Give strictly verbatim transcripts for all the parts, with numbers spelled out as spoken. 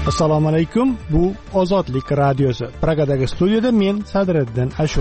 Assalomu alaykum. Bu Ozodlik radiosi. Pragadagi studiyada men Sadriddin Ashur.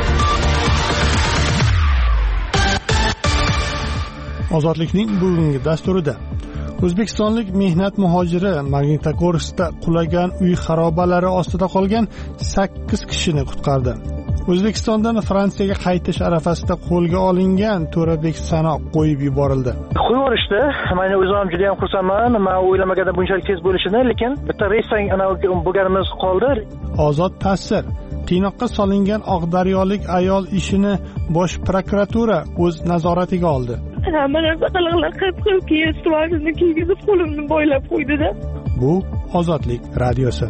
Ozodlikning bugungi dasturida O'zbekistonlik mehnat muhojiri Magnitogorskda qulagan uy xarobalari ostida qolgan sakkiz kishini qutqardi. O'zbekistondan Fransiyaga qaytish arafasida qo'lga olingan To'rabek Sano qo'yib yuborildi. Qo'yvorishdi. Men o'zim ham juda ham xursandman. Men o'ylamagandim bunchalik tez bo'lishini, lekin bitta reysdan ana bo'lganimiz qoldi. Ozod ta'sir. Qiynoqqa solingan Oqdaryolik ayol ishini Bosh prokuratura o'z nazoratiga oldi. Hamma narsa qiliqlar qilib keyin suvasini kiygizib qo'limni boylab qo'ydi-da. Bu Ozodlik radiosi.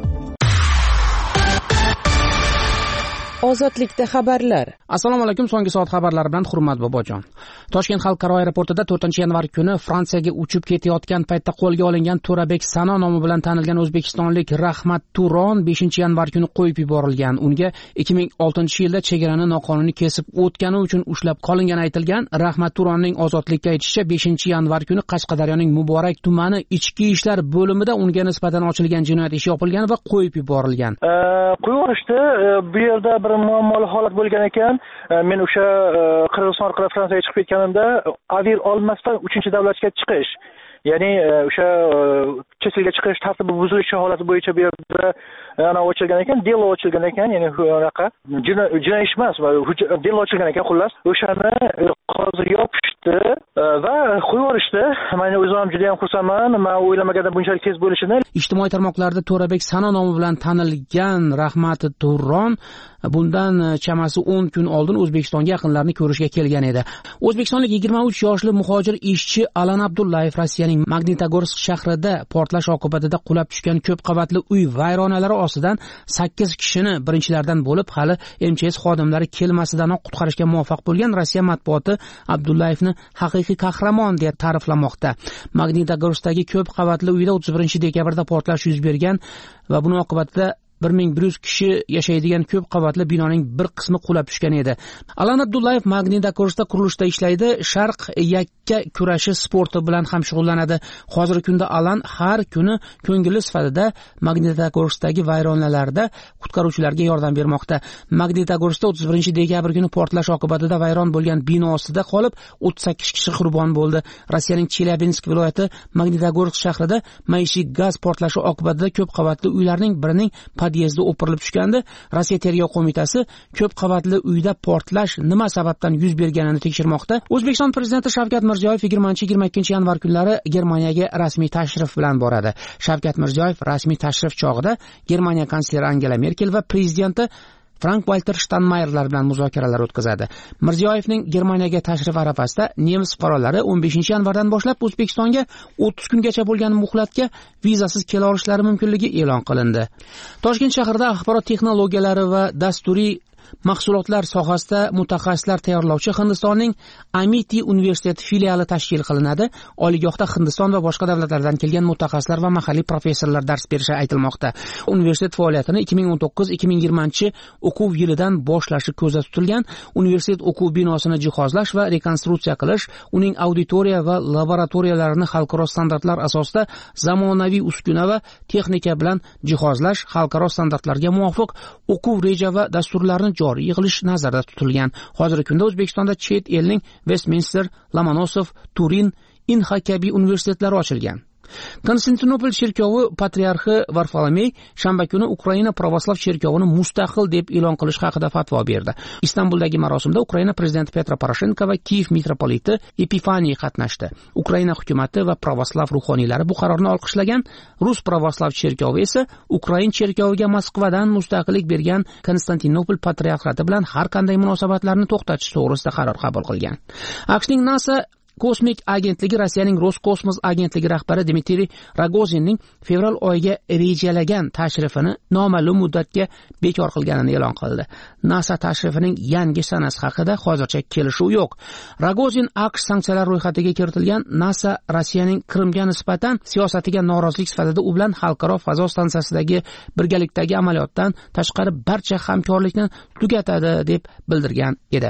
Ozodlikda xabarlar. Assalomu alaykum. So'nggi soat xabarlari bilan Hurmat Bobojon. Toshkent xalqaro aeroportida to'rtinchi yanvar kuni Fransiyaga uchib ketayotgan paytda qo'lga olingan To'rabek Sano nomi bilan tanilgan o'zbekistonlik Rahmat Turon beshinchi yanvar kuni qo'yib yuborilgan. Unga ikki ming oltinchi yilda chegarani noqonuniy kesib o'tgani uchun ushlab qolingani aytilgan. Rahmat Turonning ozodlikka aytishicha beshinchi yanvar kuni Qashqadaryoning Muborak tumani ichki ishlar bo'limida unga nisbatan ochilgan jinoyat ishi yopilgan va qo'yib yuborilgan. Qo'yvorishdi. Bu yerda bir muammoli holat bo'lgan ekan. Men o'sha Qirg'iziston orqali Fransiyaga chiqib ketganimda avir olmasdan uchinchi davlatga chiqish, ya'ni o'sha chet elga chiqish tartibi buzilishi holati bo'yicha bu yerda ana ochilgan ekan, delo ochilgan ekan, ya'ni unaqa jinoiy ish emas, delo ochilgan ekan xullas. O'shani hozir yopishdi va qo'yvorishdi. Men o'zim ham juda ham xursandman. Men o'ylamagandim bunchalik tez bo'lishini. Ijtimoiy tarmoqlarda To'rabek Sano nomi bilan tanilgan Rahmat Turon bundan chamasi o'n kun oldin O'zbekistonga yaqinlarni ko'rishga kelgan edi. O'zbekistonlik yigirma uch yoshli muhojir ishchi Alan Abdullayev Rossiyaning Magnitogorsk shahrida portlash oqibatida qulab tushgan ko'p qavatli uy vayronalari ostidan sakkiz kishini birinchilardan bo'lib hali M Ch S xodimlari kelmasidanoq qutqarishga muvaffaq bo'lgan. Rossiya matbuoti Abdullayevni haqiqiy qahramon deb ta'riflamoqda. Magnitogorskdagi ko'p qavatli uyda o'ttiz birinchi dekabrda portlash yuz bergan va buning oqibatida bir ming bir yuz kishi yashaydigan ko'p qavatli binoning bir qismi qulab tushgan edi. Alan Abdullayev Magnitogorskda qurilishda ishlaydi. Sharq yakka kurashi sporti bilan ham shug'ullanadi. Hozirgi kunda Alan har kuni ko'ngilli sifatida Magnitogorskdagi vayronalarda qutqaruvchilarga yordam bermoqda. Magnitogorskda o'ttiz birinchi dekabr kuni portlash oqibatida vayron bo'lgan bino ostida qolib o'ttiz sakkiz kishi qurbon bo'ldi. Rossiyaning Chelyabinsk viloyati Magnitogorsk shahrida maishiy gaz portlashi oqibatida ko'p qavatli uylarning birining podyezdda o'pirilib tushgandi. Rossiya tergov qo'mitasi ko'p qavatli uyda portlash nima sababdan yuz berganini tekshirmoqda. O'zbekiston prezidenti Shavkat Mirziyoyev yigirmanchi yigirma ikkinchi yanvar kunlari Germaniyaga rasmiy tashrif bilan boradi. Shavkat Mirziyoyev rasmiy tashrif chog'ida Germaniya kansleri Angela Merkel va prezidenti Frank-Walter Steinmeierlar bilan muzokaralar o'tkazadi. Mirziyoyevning Germaniyaga tashrif arafasida nemis fuqarolari o'n beshinchi yanvardan boshlab O'zbekistonga o'ttiz kungacha bo'lgan muhlatga vizasiz kela olishlari mumkinligi e'lon qilindi. Toshkent shahrida axborot texnologiyalari va dasturiy mahsulotlar sohasida mutaxassislar tayyorlovchi Hindistonning Amiti universiteti filiali tashkil qilinadi. Oliygohda Hindiston va boshqa davlatlardan kelgan mutaxassislar va mahalliy professorlar dars berishi aytilmoqda. Universitet faoliyatini ikki ming o'n to'qqiz ikki ming yigirmanchi o'quv yilidan boshlashi ko'zda tutilgan. Universitet o'quv binosini jihozlash va rekonstruksiya qilish, uning auditoriya va laboratoriyalarini xalqaro standartlar asosida zamonaviy uskuna va texnika bilan jihozlash, xalqaro standartlarga muvofiq o'quv reja va dasturlarni joriy qilish nazarda tutilgan. Hozirgi kunda O'zbekistonda chet elning Westminster, Lomonosov, Turin, Inha kabi universitetlari ochilgan. Konstantinopol cherkovi patriarxi Varfolomey shanba kuni Ukraina pravoslav cherkovini mustaqil deb e'lon qilish haqida fatvo berdi. Istanbuldagi marosimda Ukraina prezidenti Petro Poroshenko va Kiyev mitropoliti Epifaniy qatnashdi. Ukraina hukumatı va pravoslav ruhoniylari bu qarorni olqishlagan. Rus pravoslav cherkovi esa Ukrain cherkoviga Moskvadan mustaqillik bergan Konstantinopol patriarxati bilan har qanday munosabatlarni to'xtatish to'g'risida qaror qabul qilgan. AQShning NASA Kosmik agentligi Rossiyaning Roskosmos agentligi rahbari Dmitriy Rogozinning fevral oyiga rejalagan tashrifini noma'lum muddatga bekor qilganini e'lon qildi. NASA tashrifining yangi sanasi haqida hozircha kelishuv yo'q. Rogozin AQSh sanksiyalar ro'yxatiga kiritilgan NASA Rossiyaning Qrimga nisbatan siyosatiga norozilik sifatida u bilan xalqaro fazo stansiyasidagi birgalikdagi amaliyotdan tashqari barcha hamkorlikni tugatadi deb bildirgan edi.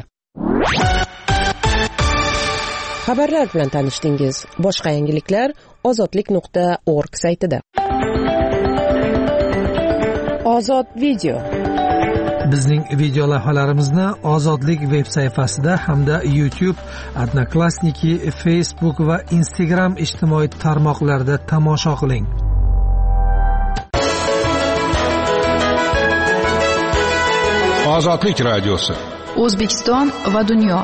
Xabarlar bilan tanishdingiz. Boshqa yangiliklar ozodlik nuqta org saytida. Ozod video. Bizning video lavhalarimizni Ozodlik veb sayfasida hamda YouTube, Odnoklassniki, Facebook va Instagram ijtimoiy tarmoqlarida tomosha qiling. Ozodlik radiosi. O'zbekiston va dunyo.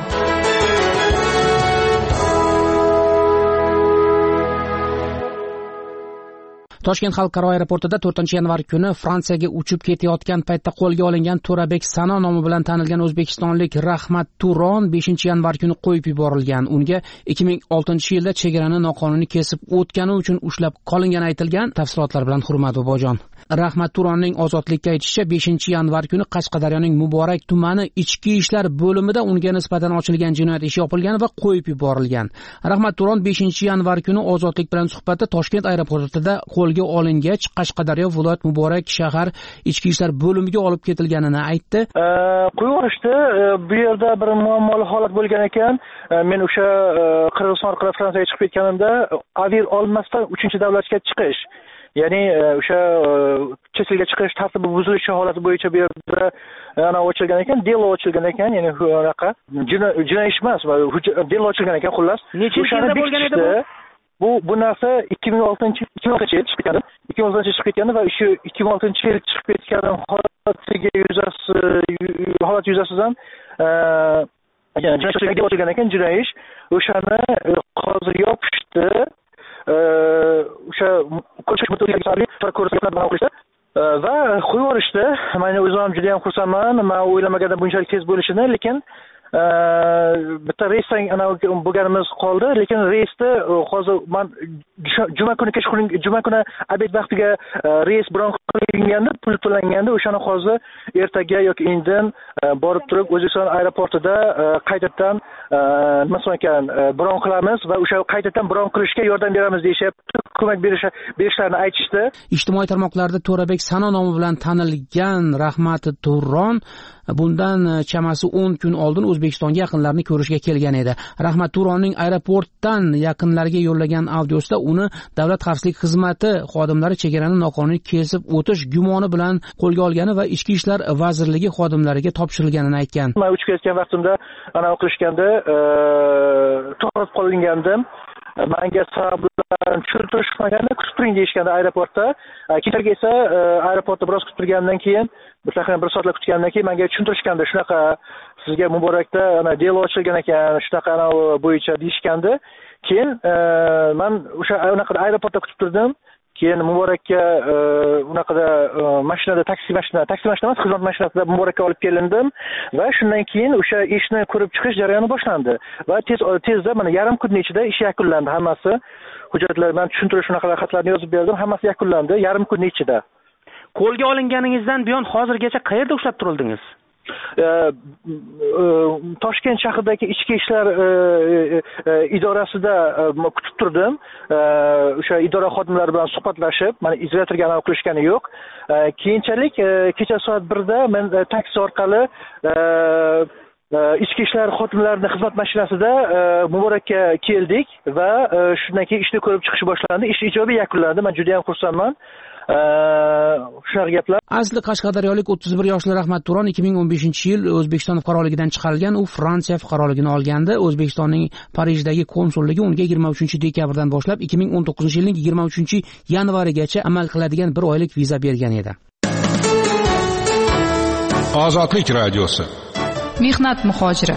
Toshkent xalqaro aeroportida to'rtinchi yanvar kuni Fransiyaga uchib ketayotgan paytda qo'lga olingan To'rabek Sano nomi bilan tanilgan o'zbekistonlik Rahmat Turon beshinchi yanvar kuni qo'yib yuborilgan. Unga ikki ming oltinchi yilda chegarani noqonuniy kesib o'tgani uchun ushlab qolingani aytilgan. Tafsilotlar bilan Hurmat Bobojon. Rahmat Turonning ozodlikka aytishicha, beshinchi yanvar kuni Qashqadaryoning Muborak tumani ichki ishlar bo'limida unga nisbatan ochilgan jinoyat ishi yopilgan va qo'yib yuborilgan. Rahmat Turon beshinchi yanvar kuni Ozodlik bilan suhbatda Toshkent aeroportida qo'lga olingach, Qashqadaryo viloyat Muborak shahar ichki ishlar bo'limiga olib ketilganini aytdi. Qo'yishdi, bu yerda bir muammoli holat bo'lgan ekan. Men o'sha Qirg'iziston orqali Fransiyaga chiqib ketganimda avir olmasdan uchinchi davlatga chiqish, ya'ni o'sha chesilga chiqish tartibi buzilishi holati bo'yicha bu yerda ana ochilgan ekan, delo ochilgan ekan, ya'ni unaqa jinoiy ish emas, delo ochilgan ekan xullas. Necha yilda bo'lgan edi bu? Bu bu narsa ikki ming oltinchi yil chiqib ketgan. ikki ming oltinchi yil chiqib ketgan va shu ikki ming oltinchi yil chiqib ketgan holatiga yuzasi holat yuzasidan jinoiy ochilgan ekan, jinoiy ish. O'shani hozir yopishdi. O'sha ko'chish muddatli prokurorlar bilan o'qishdi va qo'yib yuborishdi. Men o'zim ham juda ham xursandman. Men o'ylamagandim bunchalik tez bo'lishini, lekin bitta reysdan ana bo'lganimiz qoldi, lekin reysda hozir men juma kuni kechqurun juma kuni obed vaqtiga reys bron qilinganda, pul to'langanda, o'shani hozir ertaga yoki indin borib turib O'zbekiston aeroportida qaytadan nima ekan bron qilamiz va o'sha qaytadan bron qilishga yordam beramiz deyishyapti, ko'mak berish berishlarini aytishdi. Ijtimoiy tarmoqlarda To'rabek Sano nomi bilan tanilgan Rahmat Turon bundan chamasi o'n kun oldin O'zbekistonga yaqinlarini ko'rishga kelgan edi. Rahmat Turonning aeroportdan yaqinlariga yo'llagan audiosida uni Davlat xavfsizlik xizmati xodimlari chegarani noqonuniy kesib o'tish gumoni bilan qo'lga olgani va Ichki ishlar vazirligi xodimlariga topshirilganini aytgan. Men uchib ketgan vaqtimda ana o'qishganda to'xtatib qolingandim. Menga sabablarni tushuntirishmaganda kutib turing deyishganda aeroportda. Kechagi esa aeroportda biroz kutib turgandan keyin, bir taxminan bir soatlar kutgandan keyin menga tushuntirishganda, shunaqa sizga Muborakda ana delo ochilgan ekan, shunaqa ana bo'yicha deyishganda, keyin men o'sha unaqa aeroportda kutib turdim. Keyin Muborakka unaqada mashinada taksi mashina, taksi mashina emas, xizmat mashinasida Muborakka olib kelindim va shundan keyin o'sha ishni ko'rib chiqish jarayoni boshlandi va tez tezda mana yarim kun ichida ish yakunlandi hammasi. Hujjatlar bilan tushuntirish unaqa xatlarni yozib berdim, hammasi yakunlandi yarim kun ichida. Qo'lga olinganingizdan buyon hozirgacha qayerda ushlab turildingiz? Toshkent shahridagi ichki ishlar idorasida kutib turdim. O'sha idora xodimlari bilan suhbatlashib, mana izolyatorga anav qilishgani yo'q. Keyinchalik kecha soat birda men taksi orqali ichki ishlar xodimlarining xizmat mashinasida Muborakka keldik va shundan keyin ishni ko'rib chiqish boshlandi. Ish ijobiy yakunlandi. Men juda ham xursandman. Shunaqa gaplar. Asli Qashqadaryolik o'ttiz bir yoshli Rahmat Turon ikki ming o'n beshinchi yil O'zbekiston fuqaroligidan chiqarilgan. U Fransiya fuqaroligini olgandi. O'zbekistonning Parijdagi konsulligi unga yigirma uchinchi dekabrdan boshlab ikki ming o'n to'qqizinchi yilning yigirma uchinchi yanvarigacha amal qiladigan bir oylik viza bergan edi. Ozodlik radiosi. Mehnat muhojiri.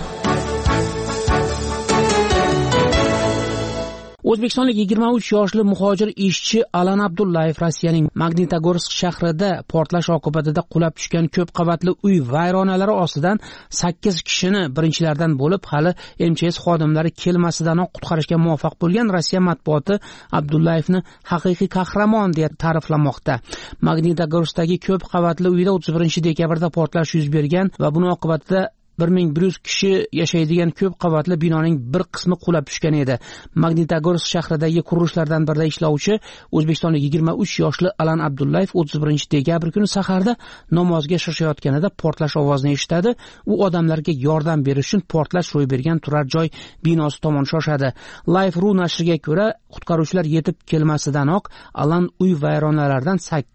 O'zbekistonlik yigirma uch yoshli muhojir ishchi Alan Abdullayev Rossiyaning Magnitogorsk shahrida portlash oqibatida qulab tushgan ko'p qavatli uy vayronalari ostidan sakkiz kishini birinchilardan bo'lib hali M Ch S xodimlari kelmasidanoq qutqarishga muvaffaq bo'lgan. Rossiya matbuoti Abdullayevni haqiqiy qahramon deya ta'riflamoqda. Magnitogorskdagi ko'p qavatli uyda o'ttiz birinchi dekabrda portlash yuz bergan va buning oqibatida bir ming bir yuz kishi yashaydigan ko'p qavatli binoning bir qismi qulab tushgan edi. Magnitogorsk shahridagi qurilishlardan birida ishlovchi O'zbekistonlik yigirma uch yoshli Alan Abdullayev o'ttiz birinchi dekabr kuni saharda namozga shoshayotganida portlash ovozini eshitadi. U odamlarga yordam berish uchun portlash ro'y bergan turar joy binosi tomon shoshadi. Life.ru nashriga ko'ra, qutqaruvchilar yetib kelmasidanoq Alan uy vayronalaridan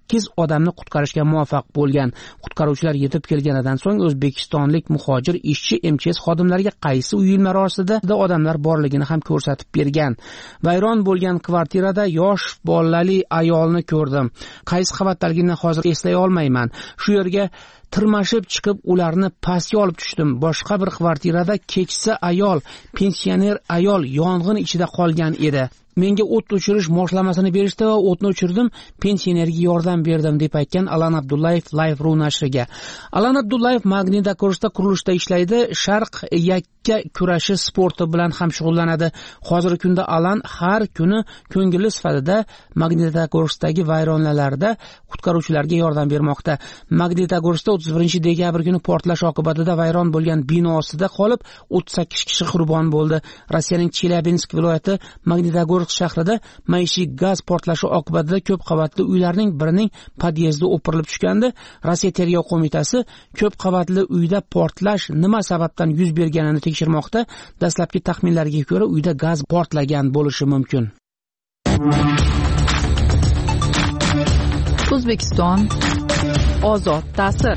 sakkiz odamni qutqarishga muvaffaq bo'lgan. Qutqaruvchilar yetib kelganidan so'ng o'zbekistonlik muhojir ishchi M Ch S xodimlariga qaysi uyilmalar ostida odamlar borligini ham ko'rsatib bergan. Vayron bo'lgan kvartirada yosh bolali ayolni ko'rdim. Qaysi qavatdaligini hozir eslay olmayman. Shu yerga tirmashib chiqib ularni pastga olib tushdim. Boshqa bir kvartirada keksa ayol, pensioner ayol yong'in ichida qolgan edi. Menga o't o'chirish moshlamasini berishdi va o'tni o'chirdim, pensionerga yordam berdim deb aytgan Alan Abdullayev Live.ru nashriga. Alan Abdullayev Magnitogorsda qurilishda ishlaydi, Sharq yakka kurashi sporti bilan ham shug'ullanadi. Hozirgi kunda Alan har kuni ko'ngilli sifatida Magnitogorskdagi vayronalarda qutqaruvchilarga yordam bermoqda. Magnitogorskda o'ttiz birinchi dekabr kuni portlash oqibatida vayron bo'lgan bino ostida qolib o'ttiz sakkiz kishi qurbon bo'ldi. Rossiyaning Chelyabinsk viloyati Magnitogorsk shahrida maishiy gaz portlashi oqibatida ko'p qavatli uylarning birining podyezdi o'pirilib tushgandi. Rossiya tergov qo'mitasi ko'p qavatli uyda portlash nima sababdan yuz berganini tekshirmoqda. Dastlabki taxminlarga ko'ra uyda gaz portlagan bo'lishi mumkin. O'zbekiston ozod ta'sir.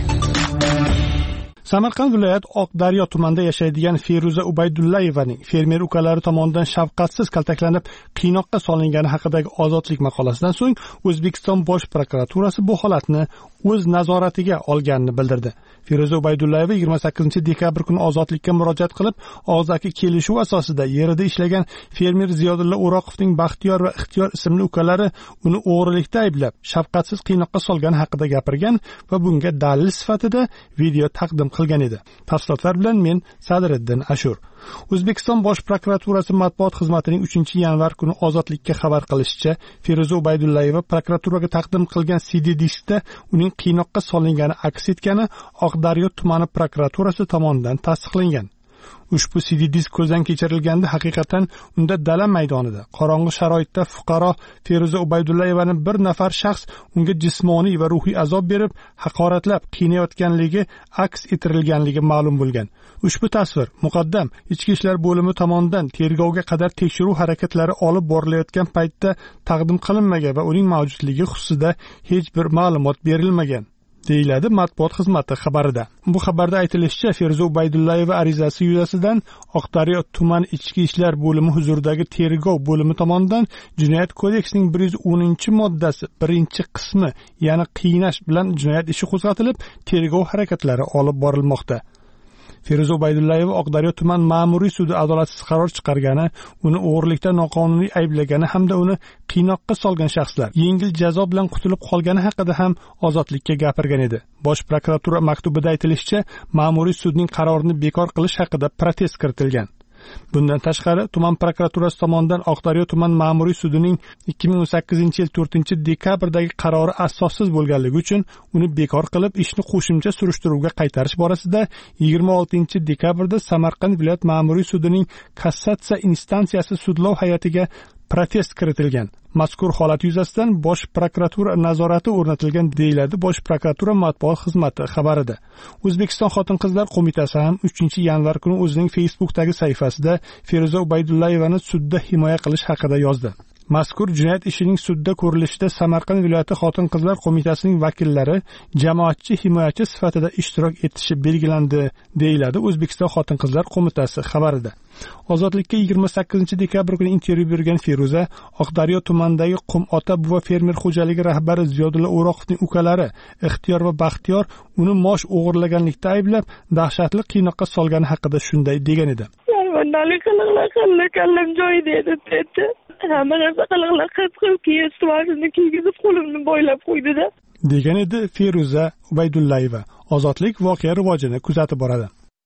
Samarqand viloyat Oqdaryo tumanida yashaydigan Feruza Ubaydullayevaning fermer ukalari tomonidan shafqatsiz kaltaklanib qiynoqqa solingani haqidagi ozodlik maqolasidan so'ng O'zbekiston Bosh prokuraturasi bu holatni o'z nazoratiga olganini bildirdi. Feruza Ubaydullayeva yigirma sakkizinchi dekabr kuni ozodlikka murojaat qilib, og'zaki kelishuv asosida yerida ishlagan fermer Ziyodulla O'roqovning Baxtiyor va Ixtiyor ismli ukalari uni o'g'rilikda ayblab, shafqatsiz qiynoqqa solgani haqida gapirgan va bunga dalil sifatida video taqdim qilgan edi. Tafsilotlar bilan men Sadriddin Ashur. O'zbekiston Bosh prokuraturasi matbuot xizmatining uchinchi yanvar kuni ozodlikka xabar qilishicha, Feruza Ubaydullayeva prokuraturaga taqdim qilgan C D diskda uning qiynoqqa solingani aks etgani Oqdaryo tumani prokuraturasi tomonidan tasdiqlangan. Ushbu C D disk ko'zdan kechirilganda haqiqatan unda dala maydonida qorong'u sharoitda fuqaro Feruza Ubaydullayevani bir nafar shaxs unga jismoniy va ruhiy azob berib, haqoratlab, qiynayotganligi aks ettirilganligi ma'lum bo'lgan. Ushbu tasvir muqaddam Ichki ishlar bo'limi tomonidan tergovga qadar tekshiruv harakatlari olib borilayotgan paytda taqdim qilinmagan va uning mavjudligi xususida hech bir ma'lumot berilmagan, deyiladi matbuot xizmati xabarida. Bu xabarda aytilishicha, Feruza Ubaydullayeva arizasi yuzasidan Oqdaryo tuman Ichki ishlar bo'limi huzuridagi tergov bo'limi tomonidan Jinoyat kodeksining bir yuz o'ninchi moddasi birinchi qismi, ya'ni qiynash bilan jinoyat ishi qo'zg'atilib, tergov harakatlari olib borilmoqda. Feruza Ubaydullayeva Oqdaryo tuman ma'muriy sudi adolatsiz qaror chiqargani, uni o'g'rilikda noqonuniy ayblagani hamda uni qiynoqqa solgan shaxslar yengil jazo bilan qutulib qolgani haqida ham ozodlikka gapirgan edi. Bosh prokuratura maktubida aytilishicha, ma'muriy sudning qarorini bekor qilish haqida protest kiritilgan. Bundan tashqari, tuman prokuraturasi tomonidan Oqdaryo tuman ma'muriy sudining ikki ming o'n sakkizinchi yil to'rtinchi dekabrdagi qarori asossiz bo'lganligi uchun uni bekor qilib, ishni qo'shimcha surishtiruvga qaytarish borasida yigirma oltinchi dekabrda Samarqand viloyat ma'muriy sudining kassatsiya instansiyasi sudlov hay'atiga protest kiritilgan. Mazkur holat yuzasidan Bosh prokuratura nazorati o'rnatilgan, deyiladi Bosh prokuratura matbuot xizmati xabarida. O'zbekiston Xotin-qizlar qo'mitasi ham uchinchi yanvar kuni o'zining Facebook'dagi sahifasida Feruza Ubaydullayevani sudda himoya qilish haqida yozdi. Mazkur jinoyat ishining sudda ko'rilishida Samarqand viloyati Xotin-qizlar qo'mitasining vakillari jamoatchi himoyachi sifatida ishtirok etishi belgilandi, deyiladi O'zbekiston Xotin-qizlar qo'mitasi xabarida. Ozodlikka yigirma sakkizinchi dekabr kuni intervyu bergan Feruza, Oqdaryo tumanidagi Qumota buva fermer xo'jaligi rahbari Ziyodulla O'roqovning ukalari Ixtiyor va Baxtiyor uni mosh o'g'irlaganlikda ayblab, dahshatli qiynoqqa solgani haqida shunday degan edi. Sharmandalik qiliqlar qildi, kallam joyida edi, dedi. Hamma narsa qiliqlar qilib keyin suvashini kiygizib qo'limni bo'ylab qo'ydi-da, degan edi Feruza Ubaydullayeva. Ozodlik voqea rivojini kuzatib boradi.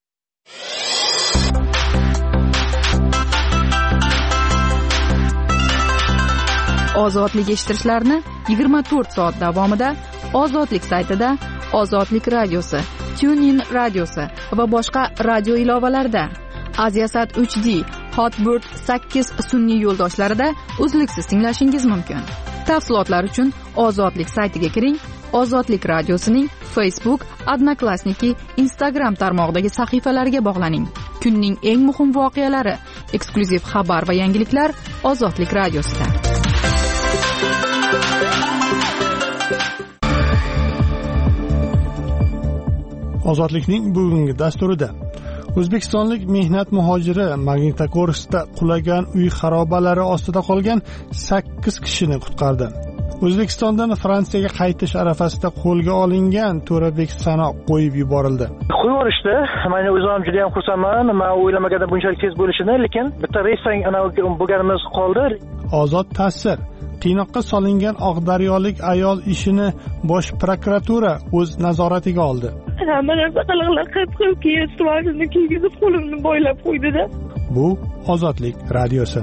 Ozodlik eshittirishlarni yigirma to'rt soat davomida Ozodlik saytida, Ozodlik radiosi, TuneIn radiosi va boshqa radio ilovalarida, Aziasat uch D, Hotbird sakkiz sun'iy yo'ldoshlarida uzluksiz tinglashingiz mumkin. Tafsilotlar uchun Ozodlik saytiga kiring. Ozodlik radiosining Facebook, Odnoklassniki, Instagram tarmog'idagi sahifalariga bog'laning. Kunning eng muhim voqealari, eksklyuziv xabar va yangiliklar Ozodlik radiosida. Ozodlikning bugungi dasturida O'zbekistonlik mehnat muhojiri Magnitogorskda qulagan uy xarobalari ostida qolgan sakkiz kishini qutqardi. O'zbekistondan Fransiyaga qaytish arafasida qo'lga olingan To'rabek Sano qo'yib yuborildi. Qo'yib yuborishdi. Men o'zim ham juda ham xursandman. Men o'ylamagandim bunchalik tez bo'lishini, lekin bitta reysdan ana bo'lganimiz qoldi. Ozod ta'sir. Qiynoqqa solingan oqdaryolik ayol ishini Bosh prokuratura o'z nazoratiga oldi. Hamma narsa qiliqlar qilib keyin mashina kiygizib qo'limni bo'ylab qo'ydi-da. Bu Ozodlik radiosi.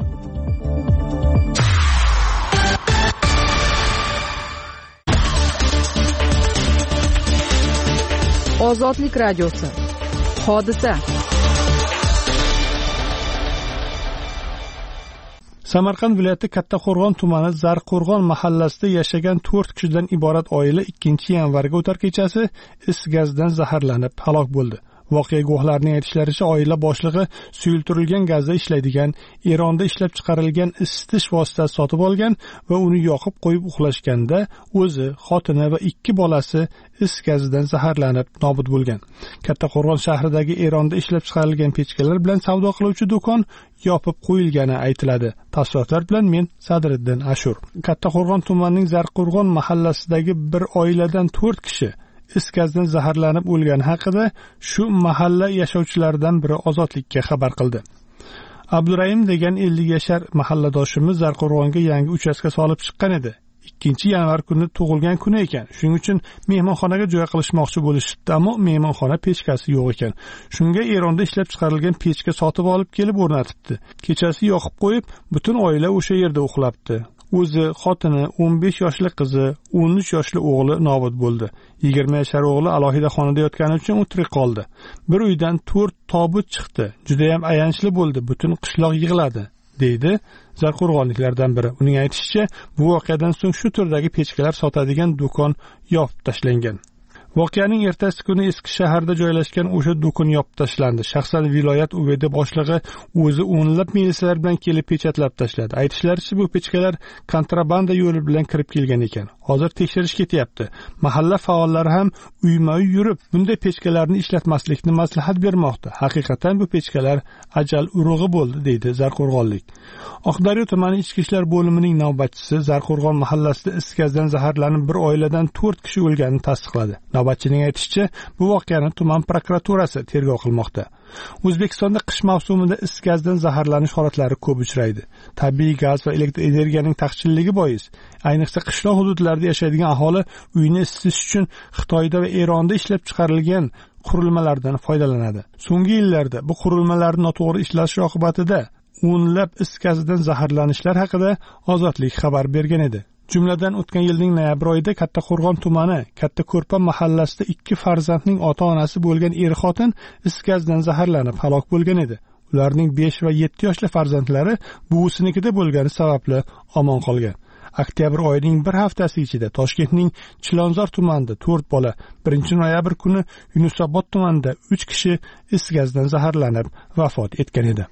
Ozodlik radiosi. Hodisa. Samarqand viloyati Kattaqo'rg'on tumani Zarqo'rg'on mahallasida yashagan to'rt kishidan iborat oila ikkinchi yanvarga o'tar kechasi is gazdan zaharlanib halok bo'ldi. Voqea guvohlarining aytishlaricha, oila boshlig'i suyultirilgan gazda ishlaydigan, Eronda ishlab chiqarilgan isitish vositasi sotib olgan va uni yoqib qo'yib uxlashganda o'zi, xotini va ikki bolasi is gazidan zaharlanib nobud bo'lgan. Kattaqo'rg'on shahridagi Eronda ishlab chiqarilgan pechkalar bilan savdo qiluvchi do'kon yopib qo'yilgani aytiladi. Tafsilotlar bilan men Sadriddin Ashur. Kattaqo'rg'on tumanining Zarqo'rg'on mahallasidagi bir oiladan to'rt kishi is gazdan zaharlanib o'lgani haqida shu mahalla yashovchilaridan biri Ozodlikka xabar qildi. Abdurahim degan ellik yashar mahalladoshimiz Zarqo'rg'onga yangi uchastka solib chiqqan edi. ikkinchi yanvar kuni tug'ilgan kuni ekan. Shuning uchun mehmonxonaga joy qilishmoqchi bo'lishdi, ammo mehmonxona pechkasi yo'q ekan. Shunga Eronda ishlab chiqarilgan pechka sotib olib kelib o'rnatibdi. Kechasi yoqib qo'yib, butun oila o'sha yerda uxlabdi. O'zi, xotini, o'n besh yoshli qizi, o'n uch yoshli o'g'li nobud bo'ldi. yigirma yashar o'g'li alohida xonada yotgani uchun u tirik qoldi. Bir uydan to'rt tobut chiqdi. Juda ham ayanchli bo'ldi. Butun qishloq yig'ladi, deydi Zarqo'rg'onliklardan biri. Uning aytishicha, bu voqeadan so'ng shu turdagi pechkalar sotadigan do'kon yopib tashlangan. Voqeaning ertasi kuni eski shaharda joylashgan o'sha do'kon yopib tashlandi. Shaxsan viloyat U V D boshlig'i o'zi o'nlab militsiyalar bilan kelib pechatlab tashladi. Aytishlaricha, bu pechkalar kontrabanda yo'li bilan kirib kelgan ekan. Hozir tekshirish ketyapti. Mahalla faollari ham uyma-uy yurib, bunday pechkalarni ishlatmaslikni maslahat bermoqda. Haqiqatan bu pechkalar ajal urug'i bo'ldi, deydi Zarqo'rg'onlik. Oqdaryo tumani ichki ishlar bo'limining navbatchisi Zarqo'rg'on mahallasida is gazdan zaharlanib bir oiladan to'rt kishi o'lganini tasdiqladi. Navbatchining aytishicha, bu voqeani tuman prokuraturasi tergov qilmoqda. O'zbekistonda qish mavsumida is gazdan zaharlanish holatlari ko'p uchraydi. Tabiiy gaz va elektr energiyaning taqchilligi bois, ayniqsa qishloq hududlarda yashaydigan aholi uyni isitish uchun Xitoyda va Eronda ishlab chiqarilgan qurilmalardan foydalanadi. So'nggi yillarda bu qurilmalarning noto'g'ri ishlatish oqibatida o'nlab is gazidan zaharlanishlar haqida Ozodlik xabar bergan edi. Jumladan o'tgan yilning noyabr oyida Kattaqo'rg'on tumani Kattako'rpa mahallasida ikki farzandning ota-onasi bo'lgan er-xotin is gazdan zaharlanib halok bo'lgan edi. Ularning besh va yetti yoshli farzandlari buvisinikida bo'lgani sababli omon qolgan. Oktyabr oyining bir haftasi ichida Toshkentning Chilonzor tumanida to'rt bola, birinchi noyabr kuni Yunusobod tumanida uch kishi is gazdan zaharlanib vafot etgan edi.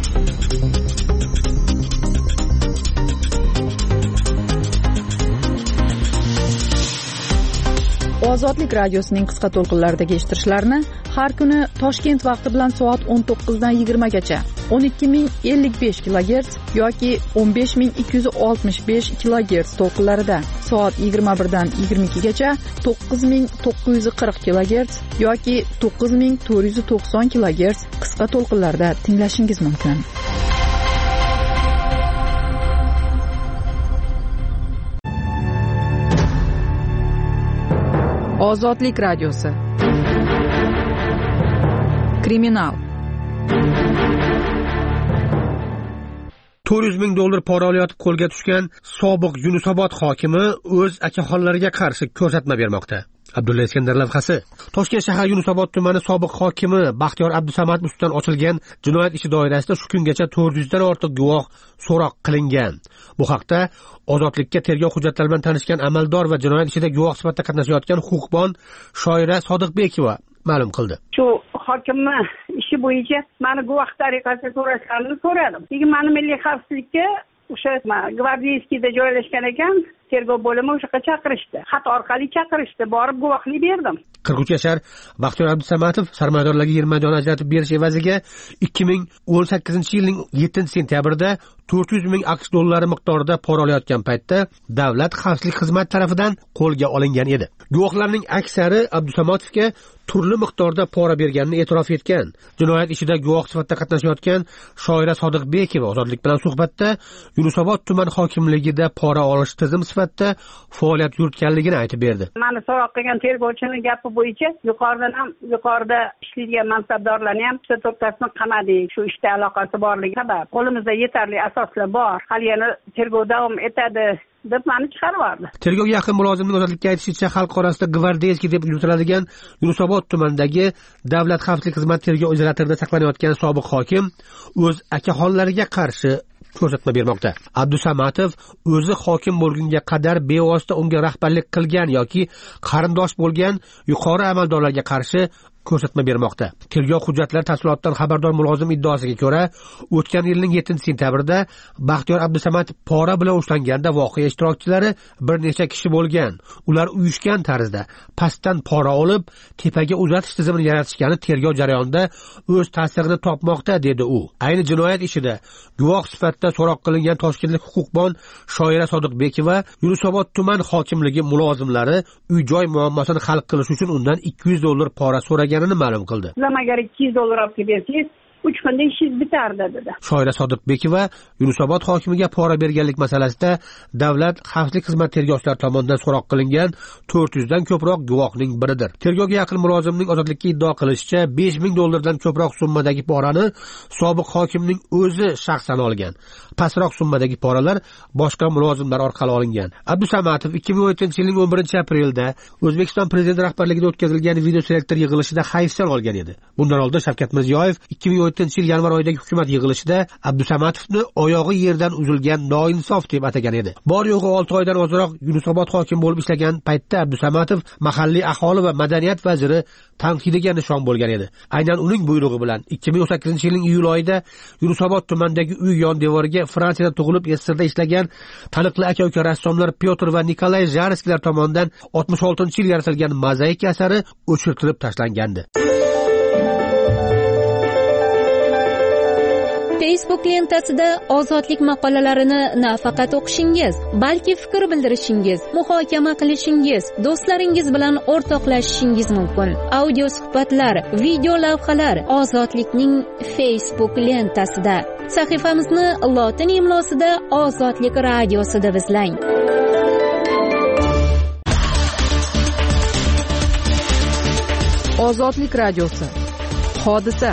Ozodlik radiosining qisqa to'lqinlaridagi eshittirishlarni har kuni Toshkent vaqti bilan soat o'n to'qqizdan yigirma gacha o'n ikki ming ellik besh kilogerts yoki o'n besh ming ikki yuz oltmish besh kilogerts to'lqinlarida, soat yigirma birdan yigirma ikki gacha to'qqiz ming to'qqiz yuz qirq kilogerts yoki to'qqiz ming to'rt yuz to'qson kilogerts qisqa to'lqinlarda tinglashingiz mumkin. Ozodlik radiosi. Kriminal. to'rt yuz ming dollar pora olayotib qo'lga tushgan sobiq Yunusobod hokimi o'z akaxonlariga qarshi ko'rsatma bermoqda. Abdulla Iskandar lavhasi. Toshkent shahar Yunusobod tumani sobiq hokimi Baxtiyor Abdusamad ustidan ochilgan jinoyat ishi doirasida shu kungacha to'rt yuz dan ortiq guvoh so'roq qilingan. Bu haqda Ozodlikka tergov hujjatlari bilan tanishgan amaldor va jinoyat ishida guvoh sifatida qatnashayotgan huquqbon Shoira Sodiqbekova ma'lum qildi. Shu hokimni ishi bo'yicha meni guvoh tariqasida so'rashganini so'radim. Keyin meni milliy xavfsizlikka o'sha gvardiyskiyda joylashgan ekan, tergov bo'limi o'sha yoqqa chaqirishdi. Xat orqali chaqirishdi. Borib guvohlik berdim. qirq uch yashar Baxtiyor Abdusamatov sarmoyadorlarga yer maydoni ajratib berish evaziga ikki ming o'n sakkizinchi yilning yettinchi sentyabrida to'rt yuz ming aqsh dollari miqdorida pora olayotgan paytda Davlat xavfsizlik xizmati tarafidan qo'lga olingan edi. Guvohlarning aksari Abdusamatovga turli miqdorda pora berganini e'tirof etgan. Jinoyat ishida guvoh sifatida qatnashayotgan Shoira Sodiqbekova Ozodlik bilan suhbatda Yunusobod tuman hokimligida pora olish tizim sifatida faoliyat yuritganligini aytib berdi. Mani so'roq qilgan tergovchining gapi bo'yicha yuqoridan ham yuqorida ishlaydigan mansabdorlarni ham to'rttasini qamadik. Shu ishda aloqasi borligi sabab qo'limizda yetarli asoslar bor. Hali yana tergov davom etadi deb mani chiqarib yubordi. Tergovga yaqin mulozimning ozodlikka aytishicha, xalq orasida gvardeyskiy deb yuritiladigan Yunusobod tumanidagi Davlat xavfsizlik xizmati tergov izolyatorida saqlanayotgan sobiq hokim o'z akaxonlariga qarshi ko'rsatma bermoqda. Abdusamatov o'zi hokim bo'lgunga qadar bevosita unga rahbarlik qilgan yoki qarindosh bo'lgan yuqori amaldorlarga qarshi ko'rsatma bermoqda. Tergov hujjatlari tafsilotdan xabardor mulozim iddaosiga ko'ra, o'tgan yilning yettinchi sentyabrida Baxtiyor Abdusamatov pora bilan ushlanganda voqea ishtirokchilari bir necha kishi bo'lgan. Ular uyushgan tarzda pastdan pora olib, tepaga uzatish tizimini yaratishgani tergov jarayonida o'z ta'sirini topmoqda, dedi u. Ayni jinoyat ishida guvoh sifatida so'roq qilingan toshkentlik huquqbon Shoira Sodiqbekova Yunusobod tuman hokimligi mulozimlari uy-joy muammosini hal qilish uchun undan ikki yuz dollar pora so'ragan ma'lum qildi. Sizlar agar ikki yuz dollar olib bersangiz, uch kunda ishingiz bitardi dedi. Shoira Sodiqbekova Yunusobod hokimiga pora berganlik masalasida Davlat xavfsizlik xizmati tergovchilari tomonidan so'roq qilingan to'rt yuz dan ko'proq guvohning biridir. Tergovga yaqin mulozimning ozodlikka iddao qilishicha, besh ming dollardan ko'proq summadagi porani sobiq hokimning o'zi shaxsan olgan. Pastroq summadagi poralar boshqa mulozimlar orqali olingan. Abdusamatov ikki ming o'n yettinchi yilning o'n birinchi aprelda O'zbekiston prezidenti rahbarligida o'tkazilgan video selektor yig'ilishida hayfsan olgan edi. Bundan oldin Shavkat Mirziyoyev ikki ming o'n yettinchi yil yanvar oyidagi hukumat yig'ilishida Abdusamatovni oyog'i yerdan uzilgan noinsof deb atagan edi. Bor yo'g'i olti oydan ozroq Yunusobod hokim bo'lib ishlagan paytda Abdusamatov mahalliy aholi va madaniyat vaziri tanqidiga nishon bo'lgan edi. Aynan uning buyrug'i bilan ikki ming o'n sakkizinchi yilning iyul oyida Yunusobod tumanidagi uy yon devoriga Fransiyada tug'ilib Sssrda ishlagan taniqli aka-uka rassomlar Pyotr va Nikolay Jarskiylar tomonidan oltmish oltinchi yil yaratilgan mozaik asari o'chirtirib tashlangandi. Facebook lentasida ozodlik maqolalarini nafaqat o'qishingiz, balki fikr bildirishingiz, muhokama qilishingiz, do'stlaringiz bilan o'rtoqlashishingiz mumkin. Audio suhbatlar, video lavhalar Ozodlikning Facebook lentasida. Sahifamizni lotin imlosida Ozodlik radiosi deb izlang. Ozodlik radiosi. Hodisa.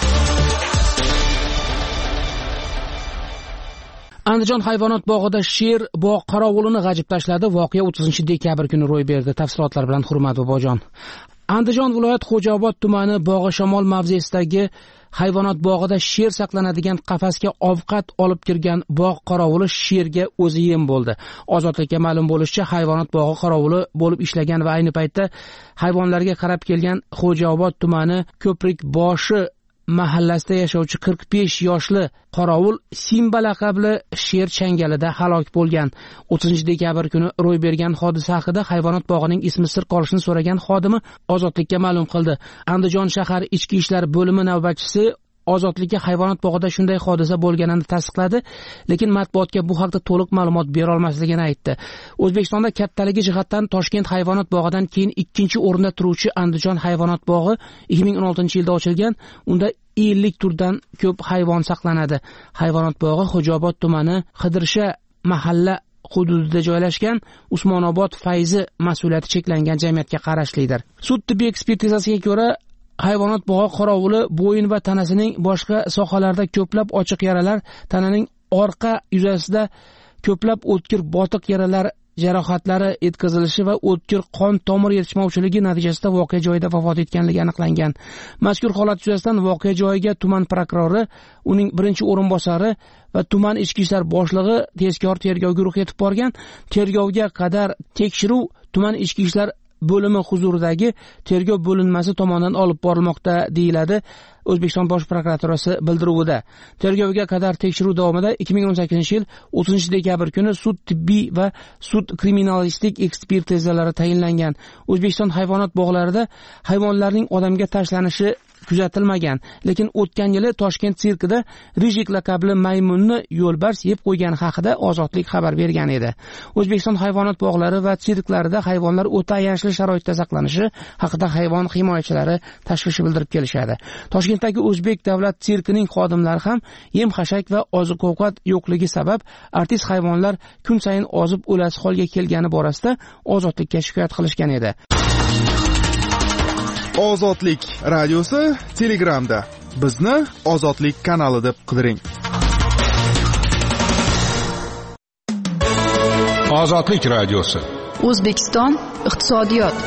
Andijon hayvonot bog'ida sher bog' qorovulini g'ajib tashladi. Voqea o'ttizinchi dekabr kuni ro'y berdi. Tafsilotlar bilan Hurmat bobojon. Andijon viloyat Xo'jaobod tumani Bog'i Shamol mavzesidagi hayvonot bog'ida sher saqlanadigan qafasga ovqat olib kirgan bog' qorovuli sherga o'zi yem bo'ldi. Ozodlikka ma'lum bo'lishicha, hayvonot bog'i qorovuli bo'lib ishlagan va ayni paytda hayvonlarga qarab kelgan Xo'jaobod tumani Ko'prik boshi mahallasida yashovchi qirq besh yoshli qorovul Simba laqabli sher changalida halok bo'lgan. o'ttizinchi dekabr kuni ro'y bergan hodisa haqida hayvonot bog'ining ismi sir qolishini so'ragan xodimi Ozodlikka ma'lum qildi. Andijon shahar ichki ishlar bo'limi navbatchisi Ozodlikka hayvonot bog'ida shunday hodisa bo'lganini tasdiqladi, lekin matbuotga bu haqda to'liq ma'lumot bera olmasligini aytdi. O'zbekistonda kattaligi jihatdan Toshkent hayvonot bog'idan keyin ikkinchi o'rinda turuvchi Andijon hayvonot bog'i ikki ming o'n oltinchi yilda ochilgan. Unda ellik turdan ko'p hayvon saqlanadi. Hayvonot bog'i Xo'jaobod tumani Qidirsha mahalla hududida joylashgan Usmonobod Fayzi mas'uliyati cheklangan jamiyatga qarashlidir. Sud tibbiy ekspertizasiga ko'ra, hayvonot bog'i qorovuli bo'yin va tanasining boshqa sohalarida ko'plab ochiq yaralar, tananing orqa yuzasida ko'plab o'tkir botiq yaralar, jarohatlari yetkazilishi va o'tkir qon tomir yetishmovchiligi natijasida voqea joyida vafot etganligi aniqlangan. Mazkur holat yuzasidan voqea joyiga tuman prokurori, uning birinchi o'rinbosari va tuman ichki ishlar boshlig'i tezkor tergov guruhi yetib borgan. Tergovga qadar tekshiruv tuman ichki ishlar bo'limi huzuridagi tergov bo'linmasi tomonidan olib borilmoqda, deyiladi O'zbekiston Bosh prokuraturasi bildiruvida. Tergovga qadar tekshiruv davomida ikki ming o'n sakkizinchi yil o'ttizinchi dekabr kuni sud tibbiy va sud kriminalistik ekspertizalari tayinlangan. O'zbekiston hayvonot bog'larida hayvonlarning odamga tashlanishi kuzatilmagan, lekin o'tgan yili Toshkent sirkida Rijik laqabli maymunni yo'lbars yeb qo'ygan haqida Ozodlik xabar bergan edi. O'zbekiston hayvonot bog'lari va sirklarida hayvonlar o'ta ayanchli sharoitda saqlanishi haqida hayvon himoyachilari tashvish bildirib kelishadi. Toshkentdagi O'zbek davlat sirkining xodimlari ham yem-xashak va oziq-ovqat yo'qligi sabab artist hayvonlar kun sayin ozib o'lasi holga kelgani borasida Ozodlikka shikoyat qilishgan edi. Ozodlik radiosi Telegramda. Bizni Ozodlik kanali deb qidiring. Ozodlik radiosi. O'zbekiston iqtisodiyot.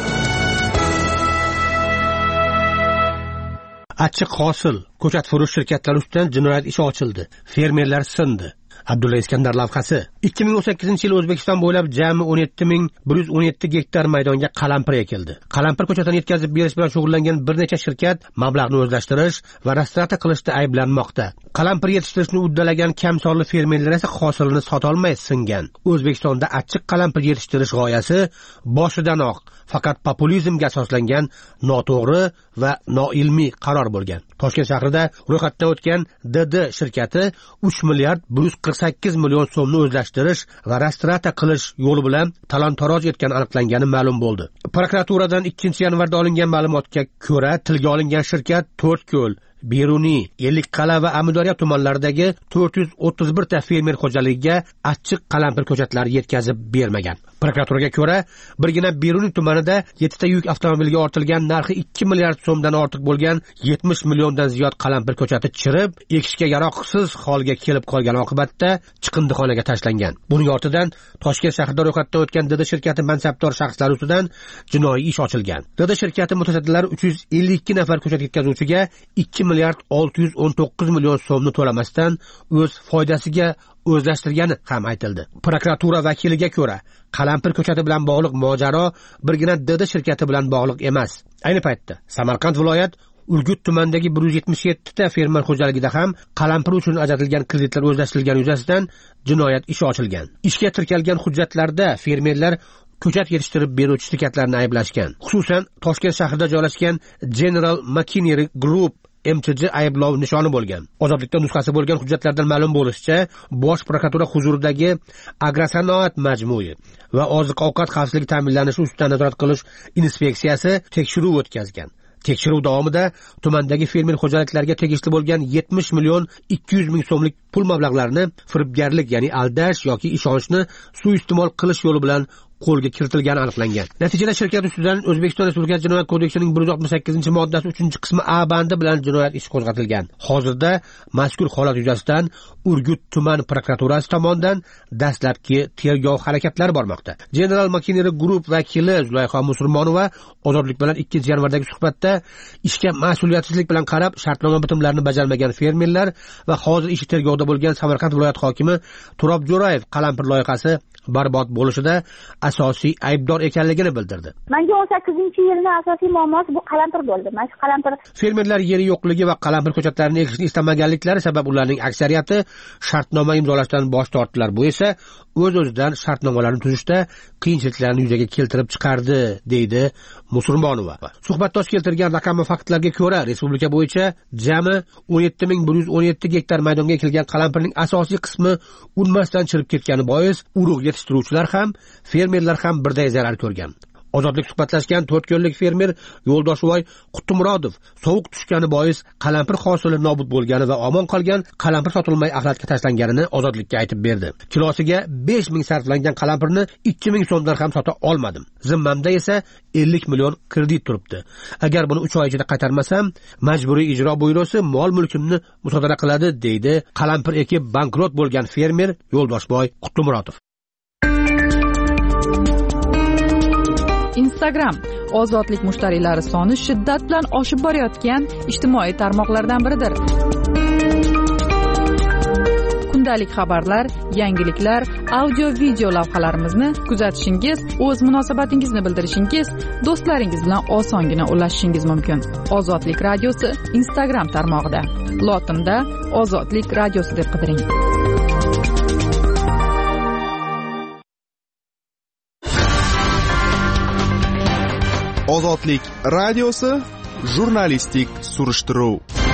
Achchiq hosil ko'chat furush shirkatlari ustidan jinoyat ishi ochildi. Fermerlar sindi. Abdulla Iskandar lavhasi. ikki ming o'n sakkizinchi yil O'zbekiston bo'ylab jami o'n yetti ming bir yuz o'n yetti gektar maydonga qalampir ekildi. Qalampir ko'chatini yetkazib berish bilan shug'ullangan bir necha shirkat mablag'ni o'zlashtirish va restavratsiya qilishda ayblanmoqda. Qalampir yetishtirishni uddalagan kamsonli fermerlar esa hosilini sota olmay singan. O'zbekistonda achchiq qalampir yetishtirish g'oyasi boshidanoq faqat populizmga asoslangan noto'g'ri va noilmiy qaror bo'lgan. Toshkent shahrida ro'yxatdan o'tgan D D shirkati uch milliard bir yuz qirq sakkiz million so'mni o'zlashtirish va restavratsiya qilish yo'li bilan talon-taroj etgani aniqlangani ma'lum bo'ldi. Prokuraturadan ikkinchi yanvarda olingan ma'lumotga ko'ra, tilga olingan shirkat To'rtko'l, Beruniy, Ellikqal'a va Amudaryo tumanlaridagi to'rt yuz o'ttiz bir ta fermer xo'jaligiga achchiq qalampir ko'chatlari yetkazib bermagan. Prokuraturaga ko'ra, birgina Beruniy tumanida yetti ta yuk avtomobilga ortilgan narxi ikki milliard so'mdan ortiq bo'lgan yetmish milliondan ziyod qalampir ko'chati chirib, ekishga yaroqsiz holga kelib qolgan oqibatda chiqindixonaga tashlangan. Buning ortidan Toshkent shahrida ro'yxatdan o'tgan D D shirkati mansabdor shaxslari ustidan jinoiy ish ochilgan. D D shirkati mutasaddilari uch yuz ellik ikki nafar ko'chat yetkazuvchiga ikki milliard olti yuz o'n to'qqiz million so'mni to'lamasdan o'z foydasiga o'zlashtirgani ham aytildi. Prokuratura vakiliga ko'ra, qalampir ko'chati bilan bog'liq mojaro birgina D D shirkati bilan bog'liq emas. Ayni paytda Samarqand viloyat Urgut tumanidagi bir yuz yetmish yetti ta fermer xo'jaligida ham qalampir uchun ajratilgan kreditlar o'zlashtirilgani yuzasidan jinoyat ishi ochilgan. Ishga tirkalgan hujjatlarda fermerlar ko'chat yetishtirib beruvchi shirkatlarni ayblashgan. Xususan, Toshkent shahrida joylashgan General Machinery Group M T J ayblov nishoni bo'lgan. Ozodlikda nusxasi bo'lgan hujjatlardan ma'lum bo'lishicha, Bosh prokuratura huzuridagi Agrosanoat majmui va oziq-ovqat xavfsizligi ta'minlanishi ustidan nazorat qilish inspeksiyasi tekshiruv o'tkazgan. Tekshiruv davomida tumandagi fermer xo'jaliklariga tegishli bo'lgan yetmish million ikki yuz ming so'mlik pul mablag'larini firibgarlik, ya'ni aldash yoki ishonchni suiiste'mol qilish yo'li bilan qo'lga kiritilgani aniqlangan. Natijada shirkat ustidan O'zbekiston Respublikasi Jinoyat kodeksining bir yuz oltmish sakkizinchi moddasi uchinchi qismi A bandi bilan jinoyat ishi qo'zg'atilgan. Hozirda mazkur holat yuzasidan Urgut tuman prokuraturasi tomonidan dastlabki tergov harakatlari bormoqda. General Machinery Group vakili Zulayho Musulmonova Ozodlik bilan ikkinchi yanvardagi suhbatda ishga mas'uliyatsizlik bilan qarab shartnoma bitimlarini bajarmagan fermerlar va hozir ishi tergovda bo'lgan Samarqand viloyat hokimi Turob Jo'rayev qalampir loyihasi barbod bo'lishida asosiy aybdor ekanligini bildirdi. Menga o'n sakkizinchi yilning asosiy muammosi bu qalampir bo'ldi. Mana shu qalampir fermerlar yeri yo'qligi va qalampir ko'chatlarini ekishni istamaganliklari sabab ularning aksariyati shartnoma imzolashdan bosh tortdilar. Bu esa o'z-o'zidan shartnomalarni tuzishda qiyinchiliklarni yuzaga keltirib chiqardi, deydi Musulmonova. Suhbatdosh keltirgan raqam va faktlarga ko'ra, respublika bo'yicha jami o'n yetti ming bir yuz o'n yetti gektar maydonga ekilgan qalampirning asosiy qismi unmasdan chirib ketgani bois urug' yetishtiruvchilar ham, fermerlar ham birday zarar ko'rgan. Ozodlik suhbatlashgan To'rtko'llik fermer Yo'ldoshivoy Qutumurodov sovuq tushgani bois qalampir hosili nobud bo'lgani va omon qolgan qalampir sotilmay axlatga tashlanganini Ozodlikka aytib berdi. Kilosiga besh ming sarflangan qalampirni ikki ming so'mdan ham sota olmadim. Zimmamda esa ellik million kredit turibdi. Agar buni uch oy ichida qaytarmasam, majburiy ijro byurosi mol mulkimni musodara qiladi, deydi qalampir ekib bankrot bo'lgan fermer Yo'ldoshivoy Qutumurodov. Instagram ozodlik mushtariylari soni shiddat bilan oshib borayotgan ijtimoiy tarmoqlardan biridir. kundalik xabarlar, yangiliklar, audio video lavhalarimizni kuzatishingiz, o'z munosabatingizni bildirishingiz, do'stlaringiz bilan osongina ulashishingiz mumkin. Ozodlik radiosi Instagram tarmog'ida lotinda Ozodlik radiosi deb qidiring. Ozodlik radiosi jurnalistik surishtiruv.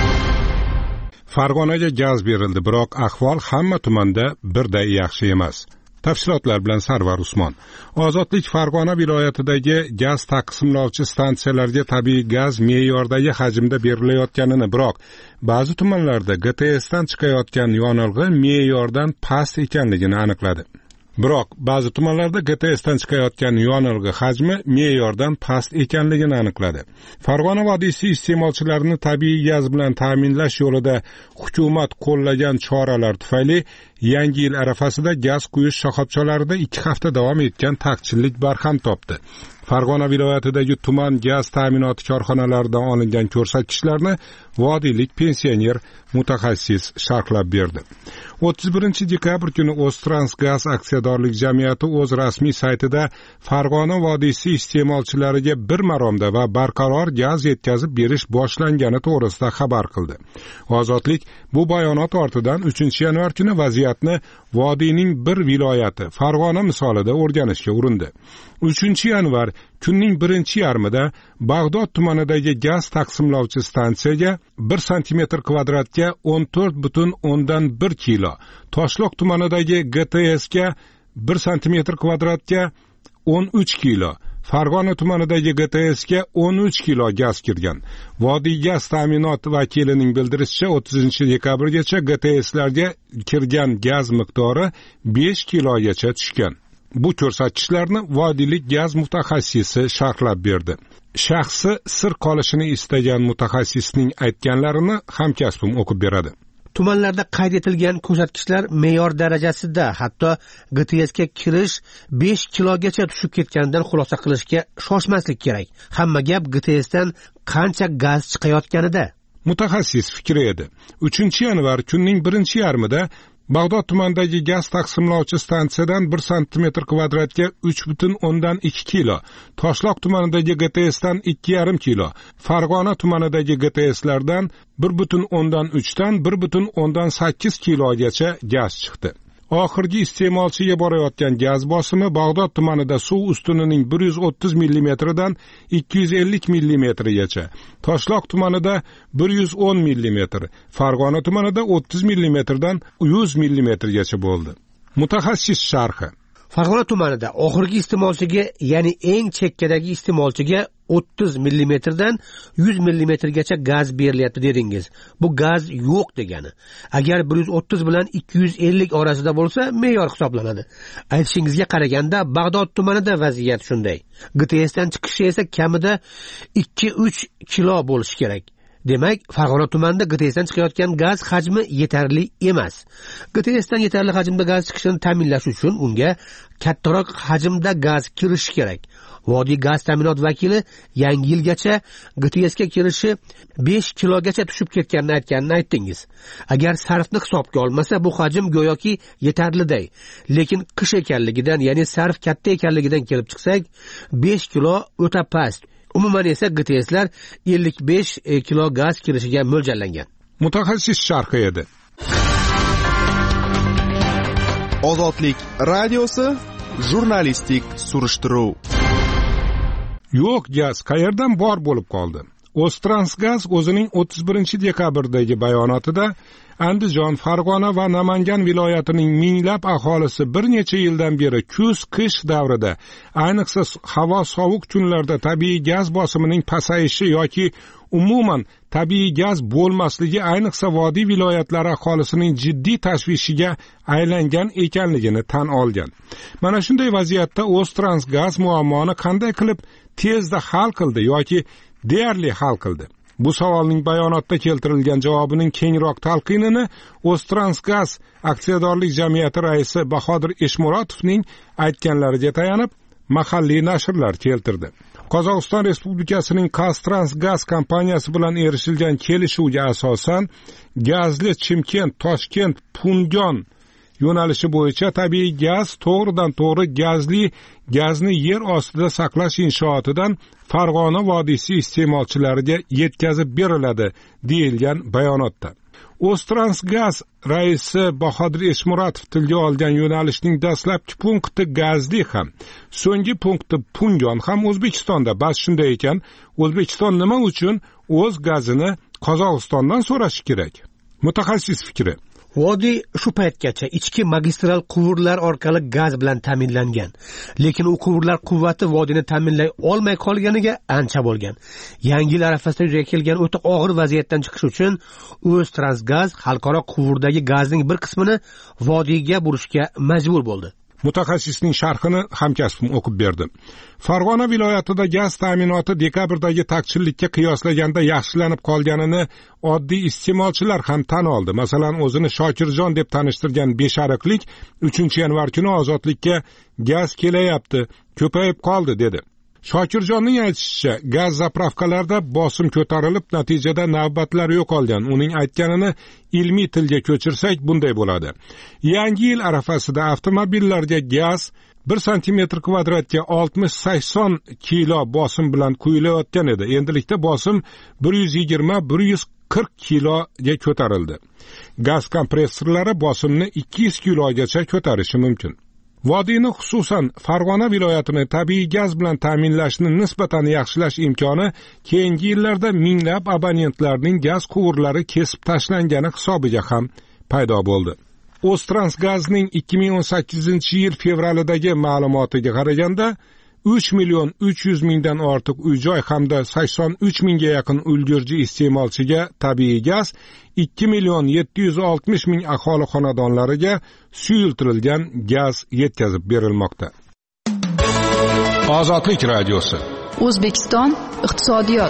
Farg'onaga gaz berildi, biroq ahvol hamma tumanda birday yaxshi emas. Tafsilotlar bilan Sarvar Usmon. Ozodlik Farg'ona viloyatidagi gaz taqsimlovchi stansiyalarga tabiiy gaz me'yordagi hajmda berilayotganini, biroq ba'zi tumanlarda G T S dan chiqayotgan yonilg'i me'yordan past ekanligini aniqladi. Biroq ba'zi tumanlarda G T S dan chiqayotgan yonilg'i hajmi me'yordan past ekanligini aniqladi. Farg'ona vodiysi iste'molchilarini tabiiy gaz bilan ta'minlash yo'lida hukumat qo'llagan choralar tufayli yangi yil arafasida gaz quyish shoxobchalarida ikki hafta davom etgan taqchillik barham topdi. Farg'ona viloyatidagi tuman gaz ta'minoti korxonalaridan olingan ko'rsatkichlarni vodiylik pensioner mutaxassis sharhlab berdi. o'ttiz birinchi dekabr kuni O'ztransgaz aksiyadorlik jamiyati o'z rasmiy saytida Farg'ona vodiysi iste'molchilariga bir maromda va barqaror gaz yetkazib berish boshlangani to'g'risida xabar qildi. Ozodlik bu bayonot ortidan uchinchi yanvar kuni vaziyatni vodiyning bir viloyati Farg'ona misolida o'rganishga urindi. uchinchi yanvar kunning birinchi yarmida Bag'dod tumanidagi gaz taqsimlovchi stansiyaga bir santimetr kvadratga o'n to'rt butun o'ndan bir kilo, Toshloq tumanidagi G T S ga bir santimetr kvadratga o'n uch kilo, Farg'ona tumanidagi G T S ga o'n uch kilo gaz kirgan. Vodiy gaz ta'minot vakilining bildirishicha o'ttizinchi dekabrgacha G T S larga kirgan gaz miqdori besh kilogacha tushgan. Bu ko'rsatkichlarni vodiylik gaz mutaxassisi sharhlab berdi. Shaxsi sir qolishini istagan mutaxassisning aytganlarini hamkasbim o'qib beradi. Tumanlarda qayd etilgan ko'rsatkichlar me'yor darajasida, hatto G T S ga kirish besh kilogacha tushib ketganidan xulosa qilishga shoshmaslik kerak. Hamma gap G T S dan qancha gaz chiqayotganida. Mutaxassis fikri edi. uchinchi yanvar kunning birinchi yarmida Bag'dod tumanidagi gaz taqsimlovchi stansiyadan bir santimetr kvadratga uch butun o'ndan ikki kilo, Toshloq tumanidagi G T S dan ikki yarim kilo, Farg'ona tumanidagi G T S lardan bir butun o'ndan uch dan bir butun o'ndan sakkiz kilogacha gaz chiqdi. Oxirgi iste'molchiga borayotgan gaz bosimi Bag'dod tumanida suv ustunining bir yuz o'ttiz millimetrdan ikki yuz ellik millimetrgacha, Toshloq tumanida bir yuz o'n millimetr, Farg'ona tumanida o'ttiz millimetrdan yuz millimetrgacha bo'ldi. Mutaxassis sharhi: Farg'ona tumanida oxirgi iste'molchiga, ya'ni eng chekkadagi iste'molchiga o'ttiz millimetrdan yuz millimetrgacha gaz berilyapti dedingiz. Bu gaz yo'q degani. Agar bir yuz o'ttiz bilan ikki yuz ellik orasida bo'lsa, me'yor hisoblanadi. Aytishingizga qaraganda Bag'dod tumanida vaziyat shunday. G T S dan chiqishi esa kamida ikki uch kilo bo'lishi kerak. Demak, Farg'ona tumanida G T S dan chiqayotgan gaz hajmi yetarli emas. G T S dan yetarli hajmda gaz chiqishini ta'minlash uchun unga kattaroq hajmda gaz kirishi kerak. Vodiy gaz ta'minot vakili yangi yilgacha G T S ga kirishi besh kilogacha tushib ketganini aytganini aytdingiz. Agar sarfni hisobga olmasa, bu hajm go'yoki yetarliday. Lekin qish ekanligidan, ya'ni sarf katta ekanligidan kelib chiqsak, besh kilo o'ta past. Umuman esa G T S lar ellik besh kilo gaz kirishiga mo'ljallangan. Mutaxassis sharhi edi. Ozodlik radiosi jurnalistik surishtiruv. Yo'q, gaz qayerdan bor bo'lib qoldi? O'ztransgaz o'zining o'ttiz birinchi dekabrdagi bayonotida Andijon, Farg'ona va Namangan viloyatining minglab aholisi bir necha yildan beri kuz-qish davrida, ayniqsa havo sovuq kunlarda tabiiy gaz bosimining pasayishi yoki umuman tabiiy gaz bo'lmasligi ayniqsa vodiy viloyatlari aholisining jiddiy tashvishiga aylangan ekanligini tan olgan. Mana shunday vaziyatda O'ztransgaz muammoni qanday qilib tezda hal qildi yoki deyarli hal qildi? Bu savolning bayonotda keltirilgan javobining kengroq talqinini O'ztransgaz aksiyadorlik jamiyati raisi Bahodir Eshmurotovning aytganlariga tayanib mahalliy nashrlar keltirdi. Qozog'iston Respublikasining Qastrans kompaniyasi bilan erishilgan kelishuvga asosan gazli Chimkent, Toshkent, Pungon yo'nalishi bo'yicha tabiiy gaz to'g'ridan to'g'ri gazli gazni yer ostida saqlash inshootidan Farg'ona vodiysi iste'molchilariga yetkazib beriladi deyilgan bayonotda. O'ztransgaz raisi Bahodir Eshmuratov tilga olgan yo'nalishning dastlabki punkti Gazli ham, so'nggi punkti Pungon ham O'zbekistonda. Bas shunday ekan, O'zbekiston nima uchun o'z gazini Qozog'istondan so'rashi kerak? Mutaxassis fikri. Vodiy shu paytgacha ichki magistral quvurlar orqali gaz bilan ta'minlangan, lekin u quvurlar quvvati vodiyni ta'minlay olmay qolganiga ancha bo'lgan. Yangi yil arafasida yuzaga kelgan o'ta og'ir vaziyatdan chiqish uchun O'ztransgaz xalqaro quvurdagi gazning bir qismini vodiyga burishga majbur bo'ldi. Mutaxassisning sharhini hamkasbim o'qib berdi. Farg'ona viloyatida gaz ta'minoti dekabrdagi taqchillikka qiyoslaganda yaxshilanib qolganini oddiy iste'molchilar ham tan oldi. Masalan, o'zini Shokirjon deb tanishtirgan Beshariqlik uchinchi yanvar kuni Ozodlikka gaz kelayapti, ko'payib qoldi dedi. Shokirjonning aytishicha, gaz zapravkalarda bosim ko'tarilib, natijada navbatlar yo'qolgan. Uning aytganini ilmiy tilga ko'chirsak bunday bo'ladi. Yangi yil arafasida avtomobillarga gaz bir santimetr kvadratga oltmish sakson kilo bosim bilan quyilayotgan edi. Endilikda bosim bir yuz yigirma bir yuz qirq kiloga ko'tarildi. Gaz kompressorlari bosimni ikki yuz kilogacha ko'tarishi mumkin. Vodiyni, xususan Farg'ona viloyatini tabiiy gaz bilan ta'minlashni nisbatan yaxshilash imkoni keyingi yillarda minglab abonentlarning gaz quvurlari kesib tashlangani hisobiga ham paydo bo'ldi. O'ztransgazning ikki ming o'n sakkizinchi yil fevralidagi ma'lumotiga qaraganda uch million uch yuz mingdan ortiq uy-joy hamda sakson uch mingga yaqin ulgurji iste'molchiga tabiiy gaz, ikki million yetti yuz oltmish ming aholi xonadonlariga suyultirilgan gaz yetkazib berilmoqda. Ozodlik radiosi. O'zbekiston iqtisodiyot.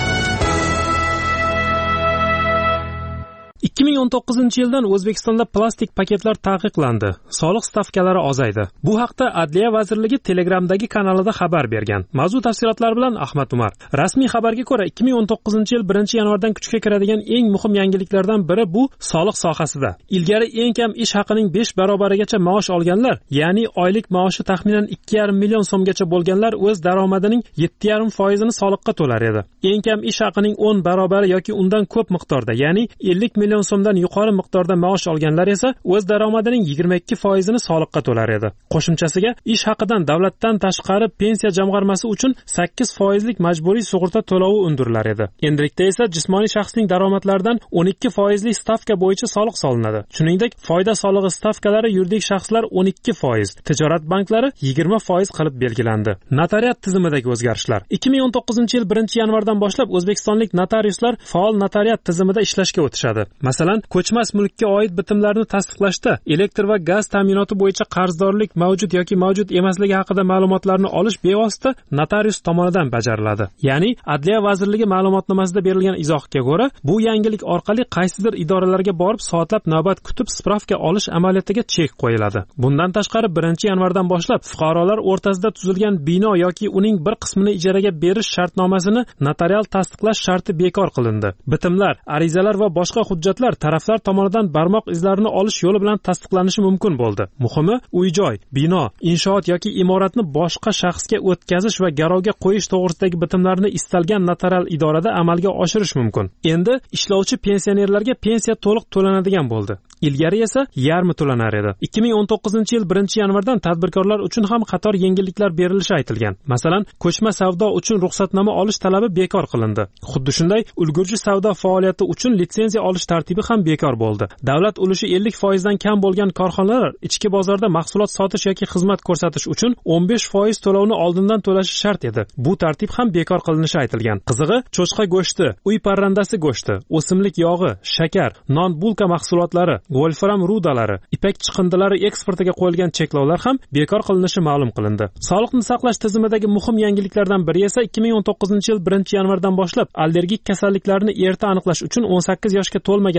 ikki ming o'n to'qqizinchi yildan O'zbekistonda plastik paketlar taqiqlandi. Soliq stavkalari ozaydi. Bu haqda Adliya vazirligi Telegramdagi kanalida xabar bergan. Mavzu tafsilotlari bilan Ahmad Umar. Rasmiy xabarga ko'ra, ikki ming o'n to'qqizinchi yil birinchi yanvardan kuchga kiradigan eng muhim yangiliklardan biri bu soliq sohasida. Ilgari eng kam ish haqining besh barobarigacha maosh olganlar, ya'ni oylik maoshi taxminan ikki yarim million so'mgacha bo'lganlar o'z daromadining yetti yarim foizini soliqqa to'lar edi. Eng kam ish haqining o'n barobari yoki undan ko'p miqdorda, ya'ni ellik million so'mdan yuqori miqdorda maosh olganlar esa o'z daromadining yigirma ikki foizini soliqqa to'lar edi. Qo'shimchasiga ish haqidan davlatdan tashqari pensiya jamg'armasi uchun sakkiz foizlik majburiy sug'urta to'lovi undirilar edi. Endilikda esa jismoniy shaxsning daromadlaridan o'n ikki foizli stavka bo'yicha soliq solinadi. Shuningdek, foyda solig'i stavkalari yuridik shaxslar o'n ikki foiz, tijorat banklari yigirma foiz qilib belgilandi. Notariat tizimidagi o'zgarishlar. ikki ming o'n to'qqizinchi yil birinchi yanvardan boshlab o'zbekistonlik notariuslar faol notariat tizimida ishlashga o'tishadi. Masalan, ko'chmas mulkka oid bitimlarni tasdiqlashda, elektr va gaz ta'minoti bo'yicha qarzdorlik mavjud yoki mavjud emasligi haqida ma'lumotlarni olish bevosita notarius tomonidan bajariladi. Ya'ni, Adliya vazirligi ma'lumotnomasida berilgan izohga ko'ra, bu yangilik orqali qaysidir idoralarga borib soatlab navbat kutib spravka olish amaliyotiga chek qo'yiladi. Bundan tashqari birinchi yanvardan boshlab fuqarolar o'rtasida tuzilgan bino yoki uning bir qismini ijaraga berish shartnomasini notarial tasdiqlash sharti bekor qilindi. Bitimlar, arizalar va boshqa hujjatlar taraflar tomonidan barmoq izlarini olish yo'li bilan tasdiqlanishi mumkin bo'ldi. Muhimi, uy-joy, bino, inshoot yoki imoratni boshqa shaxsga o'tkazish va garovga qo'yish to'g'risidagi bitimlarni istalgan notarial idorada amalga oshirish mumkin. Endi ishlovchi pensionerlarga pensiya to'liq to'lanadigan bo'ldi. Ilgari esa yarmi to'lanar edi. ikki ming o'n to'qqizinchi yil birinchi yanvardan tadbirkorlar uchun ham qator yengilliklar berilishi aytilgan. Masalan, ko'chma savdo uchun ruxsatnoma olish talabi bekor qilindi. Xuddi shunday, ulgurji savdo faoliyati uchun litsenziya olish tartibi ham bekor bo'ldi. Davlat ulushi ellik foiz dan kam bo'lgan korxonalar ichki bozorda mahsulot sotish yoki xizmat ko'rsatish uchun o'n besh foiz to'lovni oldindan to'lashi shart edi. Bu tartib ham bekor qilinishi aytilgan. Qizig'i, cho'chqa go'shti, uy parrandasi go'shti, o'simlik yog'i, shakar, non bulka mahsulotlari, Wolfram rudalari, ipak chiqindilari eksportiga qo'yilgan cheklovlar ham bekor qilinishi ma'lum qilindi. Sog'liqni saqlash tizimidagi muhim yangiliklardan biri esa ikki ming o'n to'qqizinchi yil birinchi yanvardan boshlab allergik kasalliklarni erta aniqlash uchun o'n sakkiz yoshga to'lmagan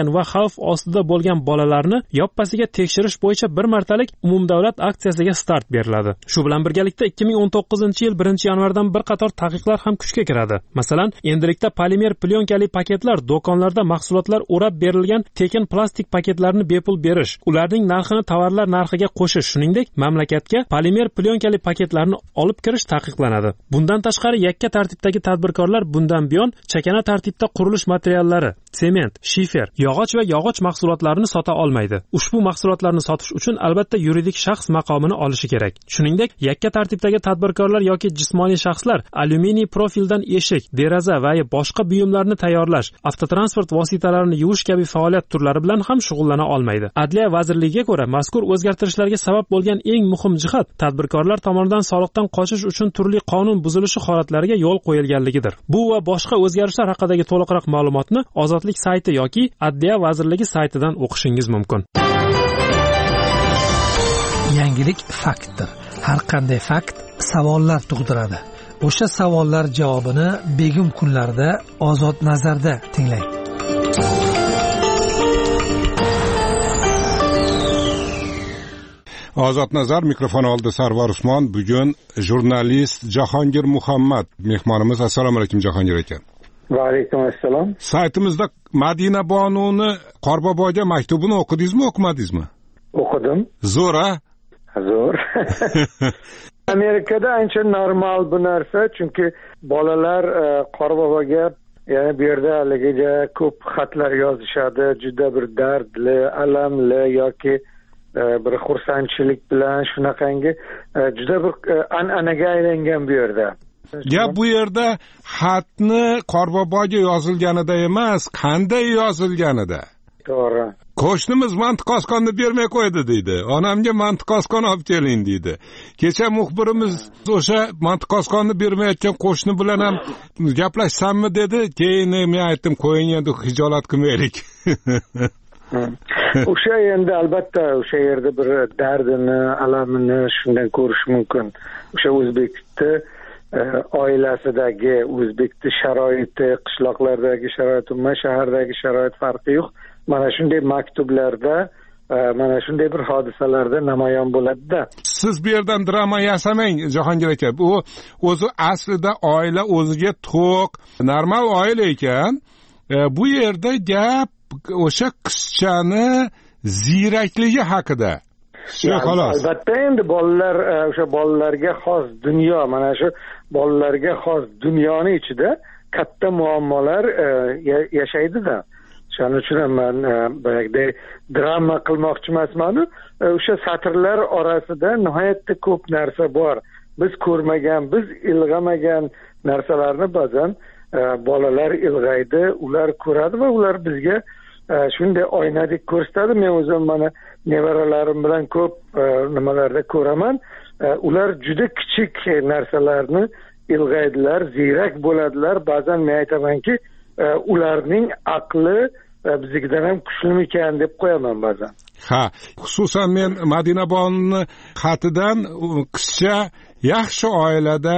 va xavf ostida bo'lgan bolalarni yoppasiga tekshirish bo'yicha bir martalik umumdavlat aksiyasiga start beriladi. Shu bilan birgalikda ikki ming o'n to'qqizinchi yil birinchi yanvardan bir qator taqiqlar ham kuchga kiradi. Masalan, endilikda polimer plyonkali paketlar do'konlarda mahsulotlar o'rab berilgan tekin plastik paketlarni bepul berish, ularning narxini tovarlar narxiga qo'shish, shuningdek, mamlakatga polimer plyonkali paketlarni olib kirish taqiqlanadi. Bundan tashqari, yakka tartibdagi tadbirkorlar bundan buyon chakana tartibda qurilish materiallari, sement, shifer, yog'och va yog'och mahsulotlarini sota olmaydi. Ushbu mahsulotlarni sotish uchun albatta yuridik shaxs maqomini olishi kerak. Shuningdek, yakka tartibdagi tadbirkorlar yoki jismoniy shaxslar alyuminiy profildan eshik, deraza va boshqa buyumlarni tayyorlash, avtotransport vositalarini yuvish kabi faoliyat turlari bilan ham shug'ullana olmaydi. Adliya vazirligiga ko'ra, mazkur o'zgartirishlarga sabab bo'lgan eng muhim jihat tadbirkorlar tomonidan soliqdan qochish uchun turli qonun buzilishi holatlariga yo'l qo'yilganligidir. Bu va boshqa o'zgarishlar haqidagi to'liqroq ma'lumotni Ozodlik sayti yoki Adliya vazirligi saytidan o'qishingiz mumkin. Yangilik faktdir. Har qanday fakt savollar tug'diradi. O'sha savollar javobini begim kunlarda Ozod nazarda tinglang. Ozod nazar mikrofon oldi Sarvar Usmon. Bugun jurnalist Jahongir Muhammad mehmonimiz. Assalomu alaykum Jahongir aka. Va alaykum assalom. Saytimizda Madina Bonuni Qorboboga maktubini o'qidingizmi, o'qimadingizmi? O'qidim. Zo'r, a? Zo'r. Amerikada ancha normal bu narsa, chunki bolalar Qorboboga, ya'ni bu yerda haligiga ko'p xatlar yozishadi, juda bir dardli, alamli yoki bir xursandchilik bilan shunaqangi juda bir an'anaga aylangan bu yerda. Gap bu yerda xatni Qorboboga yozilganida emas, qanday yozilganida. To'g'ri. Qo'shnimiz mantiq oskonni bermay qo'ydi deydi. Onamga mantiq oskon olib keling deydi. Kecha muxbirimiz o'sha mantiq oskonni bermayotgan qo'shni bilan ham gaplashsammi dedi. Keyin men aytdim, qo'ying endi hijolat qilmaylik. O'sha endi albatta o'sha yerda bir dardini, alamini shundan ko'rish mumkin. O'sha O'zbekiston oilasidagi O'zbekiston sharoiti, qishloqlardagi sharoit, umuman shahardagi sharoit farqi yo'q. Mana shunday maktublarda, mana shunday bir hodisalarda namoyon bo'ladi-da. Siz bu yerdan drama yasamang Jahongir aka. Bu o'zi aslida oila o'ziga to'q, normal oila ekan. Bu yerda gap o'sha qizchani ziyrakligi haqida. Shu xolos. Albatta endi bolalar o'sha bolalarga xos dunyo, mana shu bolalarga xos dunyoning ichida katta muammolar yashaydi-da. Shuning uchun men boyagidek drama qilmoqchi emasman. O'sha satrlar orasida nihoyatda ko'p narsa bor. Biz ko'rmagan, biz ilg'amagan narsalarni ba'zan bolalar ilg'aydi, ular ko'radi va ular bizga shunday oynadek ko'rsatadi. Men o'zim mana nevaralarim bilan ko'p nimalarda ko'raman. Ular juda kichik narsalarni ilg'aydilar, ziyrak bo'ladilar. Ba'zan men aytamanki, ularning aqli bizdan ham kuchlimikan deb qo'yaman ba'zan. Ha, xususan men Madina Bonuni xatidan qizcha yaxshi oilada,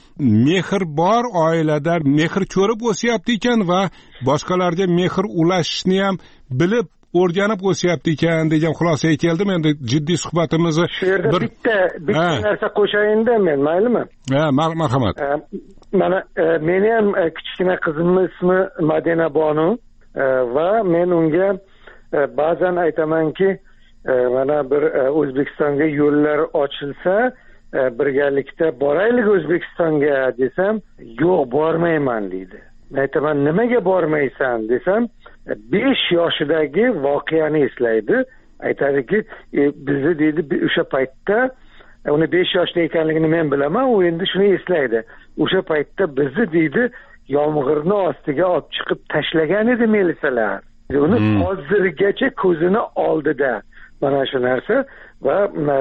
mehr bor oilada mehr ko'rib o'syapti ekan va boshqalarga mehr ulashishni ham bilib o'rganib o'syapti ekan degan xulosaga keldim. Endi jiddiy suhbatimizni shu yerda bir bitta bitta narsa qo'shayinda men, maylimi? Ha, marhamat. Mana meni ham kichkina qizimning ismi Madina Bonu va men unga ba'zan aytamanki, mana bir O'zbekistonga yo'llar ochilsa, birgalikda boraylik O'zbekistonga desam, yo'q, bormayman deydi. Men aytaman, nimaga bormaysan desam, besh yoshidagi voqeani eslaydi. Aytadiki, bizni deydi o'sha paytda, uni besh yoshda ekanligini men bilaman, u endi shuni eslaydi. O'sha paytda bizni deydi yomg'irni ostiga olib chiqib tashlagan edi milisalar. Uni hozirgacha ko'zini oldida mana shu narsa va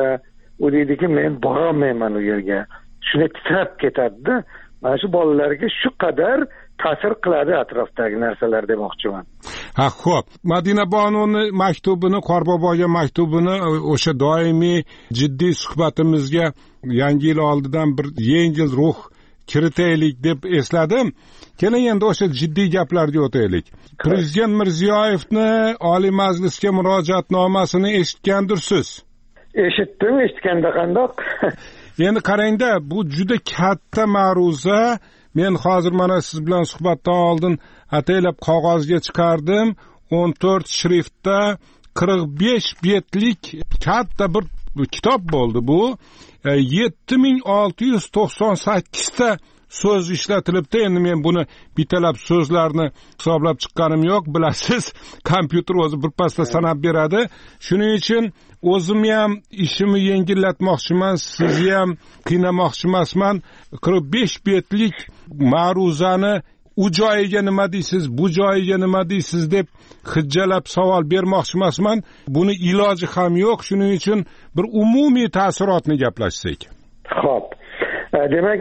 u deydiki, men borolmayman u yerga. Shuni titrab ketadi-da. Mana shu bolalarga shu qadar ta'sir qiladi atrofdagi narsalar demoqchiman. Ha, xo'p. Madina Bonuni maktubini, Qorboboga maktubini o'sha doimiy jiddiy suhbatimizga yangi yil oldidan bir yengil ruh kiritaylik deb esladim. Keling endi o'sha jiddiy gaplarga o'taylik. Prezident Mirziyoyevni Oliy Majlisga murojaatnomasini eshitgandirsiz. Eshitdim, eshitganda qandoq? Endi qarangda, bu juda katta ma'ruza. Men hozir mana siz bilan suhbatdan oldin ataylab qog'ozga chiqardim. o'n to'rt shriftda qirq besh betlik katta bir kitob bo'ldi bu. yetti ming olti yuz to'qson sakkiz ta so'z ishlatilibdi. Endi men buni bitalab so'zlarni hisoblab chiqqanim yo'q. Bilasiz, kompyuter o'zi bir pasda sanab beradi. Shuning uchun o'zim ham ishimni yengillatmoqchiman, sizni ham qiynamoqchi emasman. qirq besh betlik ma'ruzani u joyiga nima deysiz, bu joyiga nima deysiz deb hijjalab savol bermoqchi emasman. Buni iloji ham yo'q. Shuning uchun bir umumiy ta'sirotni gaplashsak. Xo'p. Demak,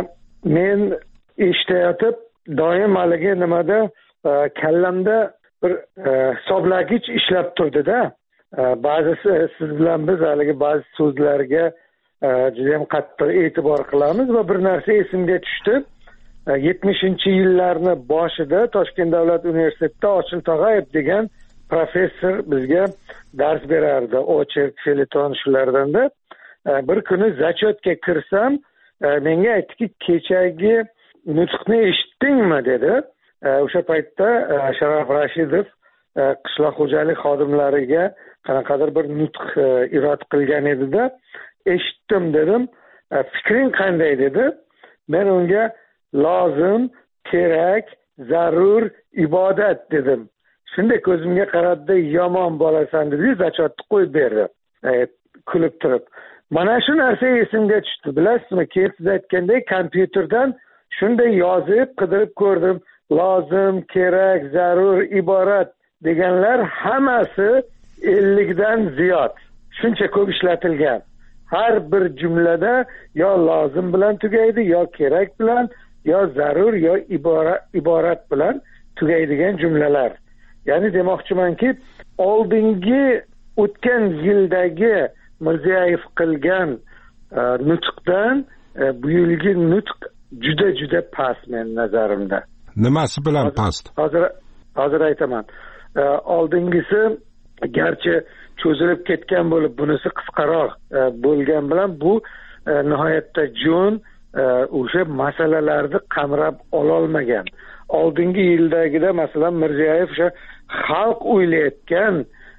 men eshitayotib doim haligi nimada kallamda bir hisoblagich ishlab turdi-da. Ba'zisi siz bilan biz haligi ba'zi so'zlarga juda ham qattiq e'tibor qilamiz va bir narsa esimga tushdi. yetmishinchi yillarni boshida Toshkent davlat universitetida Ochil Tog'ayev degan professor bizga dars berardi. Ocher, feleton shulardanda. Bir kuni zachotga kirsam, menga aytdiki, kechagi nutqni eshitdingmi dedi. O'sha paytda Sharaf Rashidov qishloq xo'jalik xodimlariga qanaqadir bir nutq irod qilgan edi-da, eshitdim dedim. Fikring qanday dedi? Men unga lozim, kerak, zarur, ibodat dedim. Shunday ko'zimga qaradida, yomon bo'lasan dedi, zachotni qo'yib berdi. E, kulib turib. Mana shu narsa esimga tushdi. Bilasizmi, keyin siz aytgandek kompyuterdan shunday yozib, qidirib ko'rdim. Lozim, kerak, zarur, iborat deganlar hammasi ellikdan ziyod. Shuncha ko'p ishlatilgan. Har bir jumlada yo lozim bilan tugaydi, yo kerak bilan, yo zarur, yo iborat, iborat bilan tugaydigan jumlalar. Ya'ni demoqchimanki, oldingi o'tgan yildagi Mirziyoyev qilgan e, nutqdan e, bu yilgi nutq juda juda past men nazarimda. Nimasi bilan past? Hozir hozir aytaman. E, oldingisi garchi cho'zilib ketgan bo'lib, bunisi qisqaroq e, bo'lgan bilan bu e, nihoyatda jo'n o'sha masalalarni qamrab ololmagan. Oldingi yildagida masalan Mirziyoyev o'sha xalq o'ylayotgan,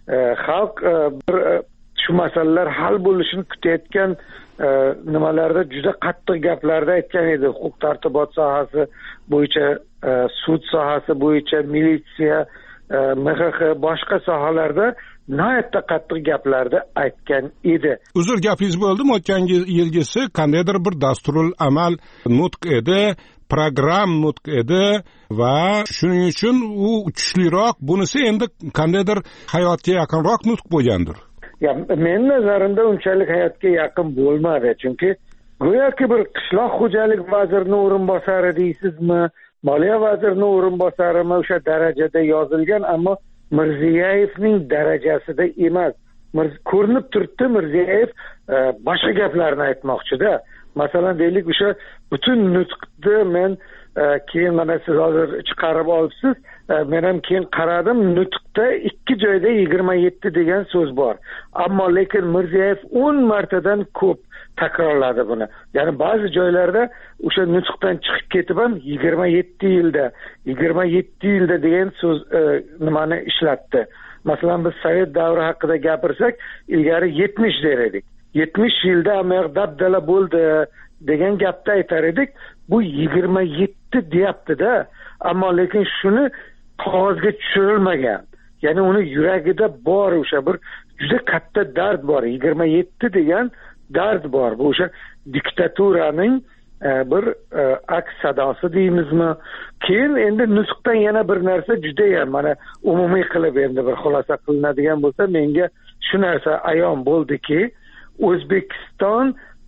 xalq bir shu masalalar hal bo'lishini kutayotgan nimalarda juda qattiq gaplarda aytgan edi. Huquq tartibot sohasi bo'yicha, sud sohasi bo'yicha, militsiya, M X X boshqa sohalarda nihoyatda qattiq gaplarni aytgan edi. Uzr, gapingiz bo'ldimi? O'tgan yilgisi qandaydir bir dasturul amal nutq edi, program nutq edi va shuning uchun u kuchliroq, bunisi endi qandaydir hayotga yaqinroq nutq bo'lgandir. Ya, men nazarimda unchalik hayotga yaqin bo'lmadi, chunki go'yoki bir qishloq xo'jalik vazirining o'rinbosari deysizmi, moliya vazirining o'rinbosarimi o'sha darajada yozilgan, ammo Mirziyoyevning darajasida emas. Ko'rinib turibdi, Mirziyoyev boshqa gaplarni aytmoqchida. Masalan, deylik, o'sha butun nutqni men keyin mana siz hozir chiqarib olibsiz, men ham keyin qaradim, nutqda ikki joyda yigirma yetti degan so'z bor. Ammo lekin Mirziyoyev o'n martadan ko'p takrorladi buni. Ya'ni ba'zi joylarda o'sha nutqdan chiqib ketib ham yigirma yetti yilda, yigirma yetti yilda degan so'z e, nimani ishlatdi. Masalan, biz Sovet davri haqida gapirsak, ilgari yetmish der edik. yetmish yilda amayaq dabdala bo'ldi degan gapni aytar edik. Bu yigirma yetti deyapti-da. Ammo lekin shuni qog'ozga tushirilmagan. Ya'ni uni yuragida bor o'sha bir juda katta dard bor. yigirma yetti degan dard bor. Bu o'sha diktaturaning e, bir e, aks sadosi deymizmi? Keyin endi nutqdan yana bir narsa juda ham mana umumiy qilib endi bir xulosa qilinadigan bo'lsa, menga shu narsa ayon bo'ldiki, O'zbekiston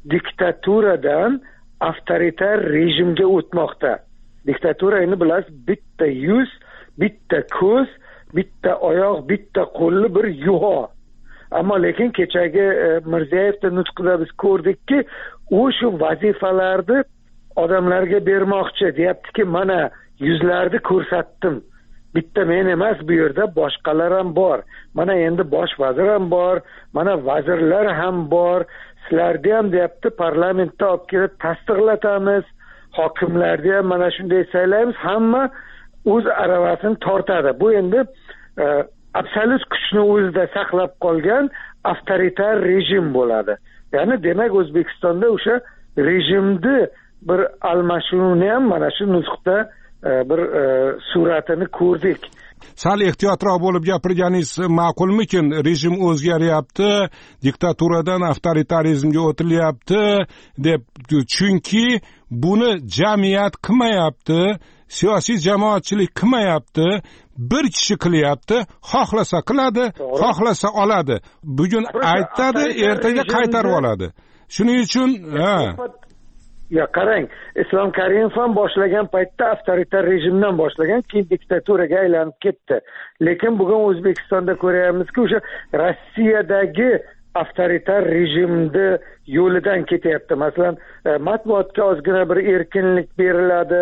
diktaturadan avtoritar rejimga o'tmoqda. Diktatura endi bilasiz, bitta yuz, bitta ko'z, bitta oyoq, bitta qo'lli bir yuho. Ammo lekin kechagi e, Mirziyoyevning nutqida biz ko'rdikki, u shu vazifalarni odamlarga bermoqchi, deyaptiki mana yuzlarni ko'rsatdim, bitta men emas, bu yerda boshqalar ham bor, mana endi bosh vazir ham bor, mana vazirlar ham bor, sizlarni ham deyapti parlamentda olib kelib tasdiqlatamiz, hokimlarni ham mana shunday saylaymiz, hamma o'z aravasini tortadi. Bu endi e, absolyut kuchni o'zida saqlab qolgan avtoritar rejim bo'ladi. Ya'ni demak O'zbekistonda o'sha rejimni bir almashinuvni ham mana shu nutqda e, bir e, suratini ko'rdik. Sal ehtiyotroq bo'lib gapirganingiz ma'qulmikin? Rejim o'zgaryapti, diktaturadan avtoritarizmga o'tilyapti deb, chunki buni jamiyat qilmayapti, siyosiy jamoatchilik qilmayapti, bir kishi qilyapti, xohlasa qiladi, xohlasa oladi. Bugun aytadi, ertaga qaytarib oladi. Shuning uchun ha Ya qarang, Islom Karimov ham boshlagan paytda avtoritar rejimdan boshlagan, keyin diktaturaga aylanib ketdi. Lekin bugun O'zbekistonda ko'ryapmizki, o'sha Rossiyadagi avtoritar rejimni yo'lidan ketyapti. Masalan, matbuotga ozgina bir erkinlik beriladi,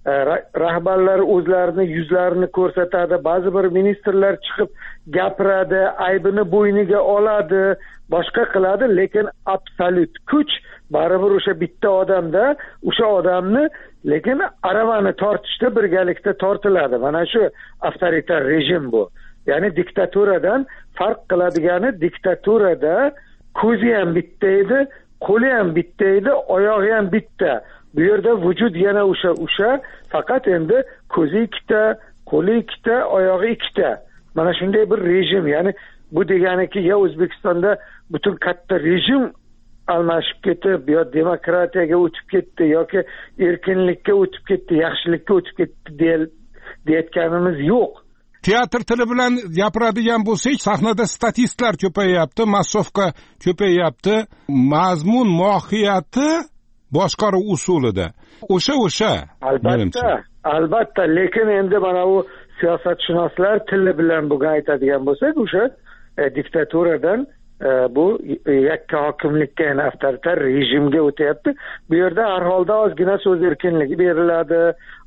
rahbarlar o'zlarini yuzlarini ko'rsatadi, ba'zi bir ministrlar chiqib gapiradi, aybini bo'yniga oladi, boshqa qiladi, lekin absolyut kuch baribir o'sha bitta odamda, o'sha odamni lekin aravani tortishda birgalikda tortiladi. Mana shu avtoritar rejim bu. Ya'ni diktaturadan farq qiladigani, diktaturada ko'zi ham bitta edi, qo'li ham bitta edi, oyog'i ham bitta. Bu yerda vujud yana o'sha o'sha, faqat endi ko'zi ikkita, qo'li ikkita, oyog'i ikkita. Mana shunday bir rejim. Ya'ni bu deganiki ya O'zbekistonda butun katta rejim almashib ketib, yo demokratiyaga o'tib ketdi yoki erkinlikka o'tib ketdi, yaxshilikka o'tib ketdi deyotganimiz yo'q. Teatr tili bilan gapiradigan bo'lsak, sahnada statistlar ko'payapti, massovka ko'payapti, mazmun mohiyati boshqaruv usulida. O'sha o'sha. Albatta, albatta, lekin endi mana bu siyosatshunoslar tili bilan bugun aytadigan bo'lsak, o'sha e, diktaturadan e, bu yakka hokimlikka, ya'ni avtoritar rejimga o'tyapti. Bu yerda har holda ozgina so'z erkinligi beriladi,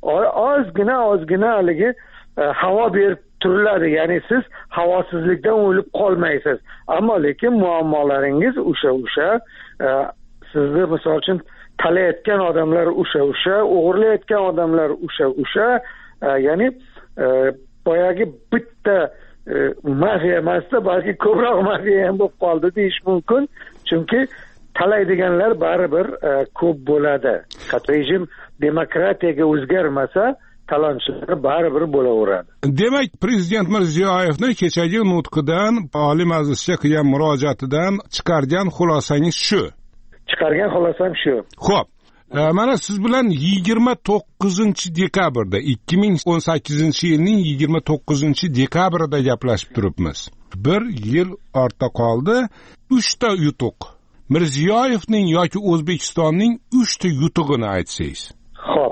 ozgina ozgina haligi e, havo berib turiladi. Ya'ni siz havosizlikdan o'lib qolmaysiz. Ammo lekin muammolaringiz o'sha o'sha, e, sizni misol uchun talayotgan odamlar o'sha o'sha, o'g'irlayotgan odamlar o'sha o'sha, e, ya'ni e, boyagi bitta e, mafiya emasda, balki ko'proq mafiya ham bo'lib qoldi deyish mumkin. Chunki talaydiganlar baribir e, ko'p bo'ladi. Rejim demokratiyaga o'zgarmasa, talonchilar baribir bo'laveradi. Demak, prezident Mirziyoyevning kechagi nutqidan, Oliy Majlisga qilgan murojaatidan chiqargan xulosangiz shu. Chiqargan xulosam shu. Xo'p, e, mana siz bilan yigirma to'qqizinchi dekabrda, ikki ming o'n sakkizinchi yilning yigirma to'qqizinchi dekabrida gaplashib turibmiz. Bir yil ortda qoldi. uchta yutuq. Mirziyoyevning yoki O'zbekistonning uchta yutug'ini aytsangiz. Xo'p.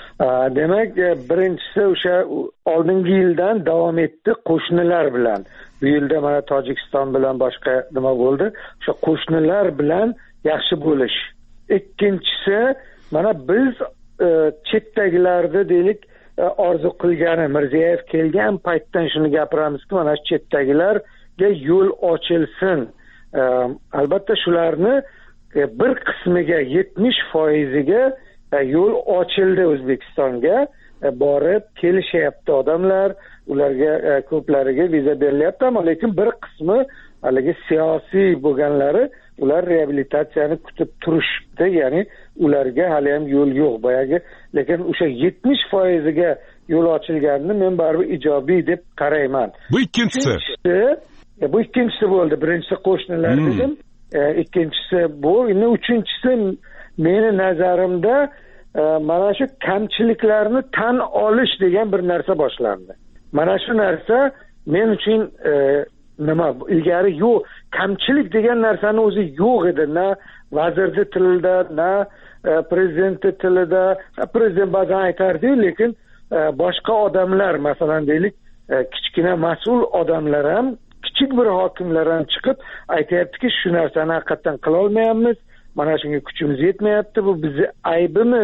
Demak, birinchisi o'sha oldingi yildan davom etdi qo'shnilar bilan. Bu yilda mana Tojikiston bilan boshqa nima bo'ldi? O'sha qo'shnilar bilan yaxshi bo'lish. Ikkinchisi, mana biz e, chetdagilarni deylik e, orzu qilgani, Mirziyoyev kelgan paytdan shuni gapiramizki, mana shu chetdagilarga yo'l ochilsin. E, albatta shularni e, bir qismiga, yetmish foiziga e, yo'l ochildi O'zbekistonga. E, borib kelishyapti odamlar, ularga e, ko'plariga viza berilyapti, ammo lekin bir qismi haligi siyosiy bo'lganlari ular reabilitatsiyani kutib turishdi, ya'ni ularga hali ham yo'l yo'q boyagi, lekin o'sha yetmish foiziga yo'l ochilganini men baribir ijobiy deb qarayman. Bu ikkinchisi. ikkinchisi bu ikkinchisi bo'ldi. Birinchisi qo'shnilar hmm. dedim, e, ikkinchisi bu, endi uchinchisi meni nazarimda e, mana shu kamchiliklarni tan olish degan bir narsa boshlandi. Mana shu narsa men uchun e, nima ilgari yo'q, kamchilik degan narsani o'zi yo'q edi, na vazirni tilida, na e, prezidentni tilida. Prezident ba'zan aytardi-yu, lekin e, boshqa odamlar, masalan deylik, e, kichkina mas'ul odamlar ham, kichik bir hokimlar ham chiqib aytayaptiki, shu narsani haqiqatan qila olmayapmiz, mana shunga kuchimiz yetmayapti, bu bizni aybimiz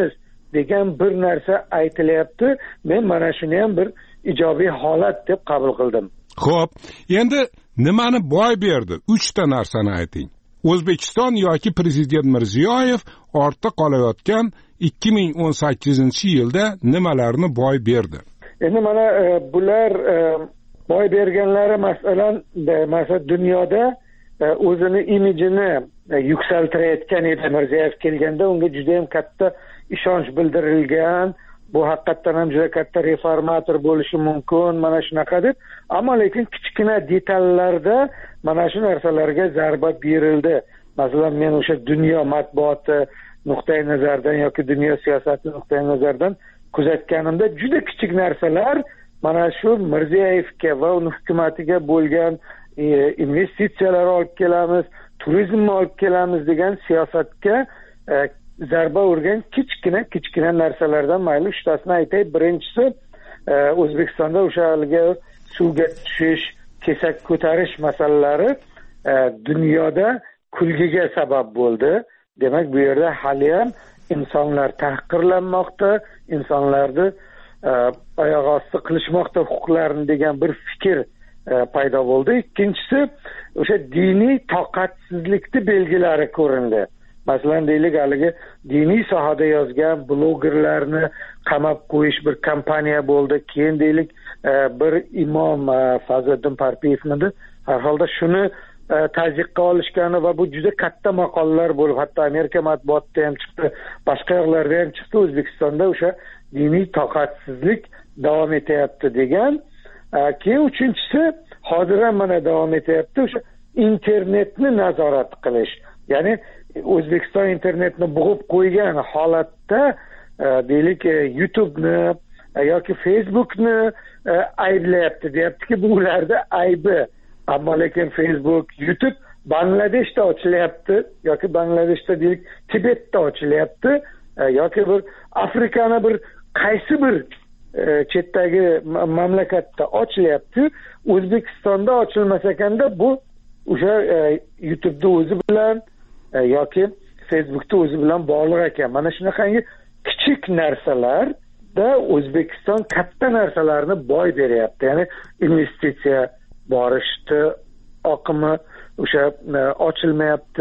degan bir narsa aytilyapti. Men mana shuni ham bir ijobiy holat deb qabul qildim. Xo'p, endi nimani boy berdi? uchta narsani ayting. O'zbekiston yoki prezident Mirziyoyev ortda qolayotgan ikki ming o'n sakkizinchi yilda nimalarni boy berdi? Endi mana e, bular e, boy berganlari masalan masalan dunyoda e, o'zini imijini e, yuksaltirayotgan edi. Mirziyoyev kelganda unga juda ham katta ishonch bildirilgan. Bu haqiqatdan ham juda katta reformator bo'lishi mumkin, mana shunaqa deb. Ammo lekin kichkina detallarda mana shu narsalarga zarba berildi. Masalan, men o'sha dunyo matbuoti nuqtai nazaridan yoki dunyo siyosati nuqtai nazaridan kuzatganimda juda kichik narsalar mana shu Mirziyoyevga va uning hukumatiga bo'lgan e, investitsiyalar olib kelamiz, turizmni olib kelamiz degan siyosatga e, zarba urgan kichkina kichkina narsalardan mayli uchtasini aytay. Birinchisi e, O'zbekistonda o'sha haligi suvga tushish, kesak ko'tarish masalalari e, dunyoda kulgiga sabab bo'ldi. Demak, bu yerda hali ham insonlar tahqirlanmoqda, insonlarni e, oyoq osti qilishmoqda huquqlarini degan bir fikr e, paydo bo'ldi. Ikkinchisi o'sha diniy toqatsizlikni belgilari ko'rindi. Masalan, deylik, haligi diniy sohada yozgan blogerlarni qamab qo'yish bir kampaniya bo'ldi. Keyin deylik e, bir imom e, Fazliddin Parpiyevni har holda shuni e, tazyiqqa olishgani va bu juda katta maqolalar bo'lib, hatto Amerika matbuotida ham chiqdi, boshqa yerlarda ham chiqdi. O'zbekistonda o'sha diniy toqatsizlik davom etyapti degan. E, keyin uchinchisi hozir ham mana davom etyapti, o'sha internetni nazorat qilish. Ya'ni O'zbekiston internetni bug'ib qo'ygan holatda e, deylik e, YouTube'ni e, yoki Facebook'ni e, ayblayapti, deyaptiki bu ularda aybi. Ammo lekin Facebook, YouTube Bangladeshda ochilyapti yoki Bangladeshda deylik Tibetda ochilyapti e, yoki bir Afrikani bir qaysi bir e, chetdagi mamlakatda ochilyapti. O'zbekistonda ochilmas ekanda bu o'sha e, YouTube'da o'zi bilan yoki Facebook'da o'zi bilan bog'liq ekan. Mana shunaqangi kichik narsalarda O'zbekiston katta narsalarni boy beryapti. Ya'ni investitsiya borishdi, oqimi o'sha ochilmayapti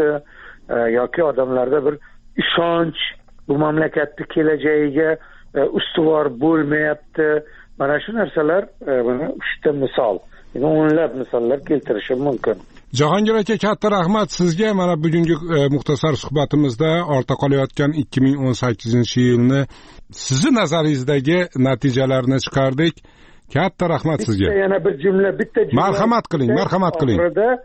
yoki odamlarda bir ishonch bu mamlakatning kelajagiga ustuvor bo'lmayapti. Mana shu narsalar mana uchta misol. Yana o'nlab misollar keltirishim mumkin. Jahongir aka, katta rahmat sizga. Mana bugungi e, muxtasar suhbatimizda ortda qolayotgan ikki ming o'n sakkizinchi yilni sizni nazaringizdagi natijalarini chiqardik. Katta rahmat sizga. Bitta yana bir jumla, bitta jumla. Marhamat qiling, marhamat qiling.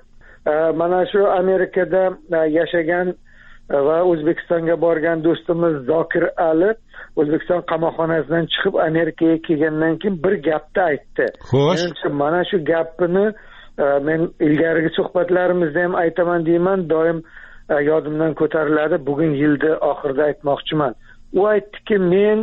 E, mana shu Amerikada e, yashagan e, va O'zbekistonga borgan do'stimiz Zokir Ali O'zbekiston qamoqxonasidan chiqib Amerikaga kelgandan keyin bir gapni aytdi. Menimcha mana shu gapini men ilgarigi suhbatlarimizda ham aytaman deyman, doim yodimdan ko'tariladi. Bugun yilni oxirida aytmoqchiman. U aytdiki, men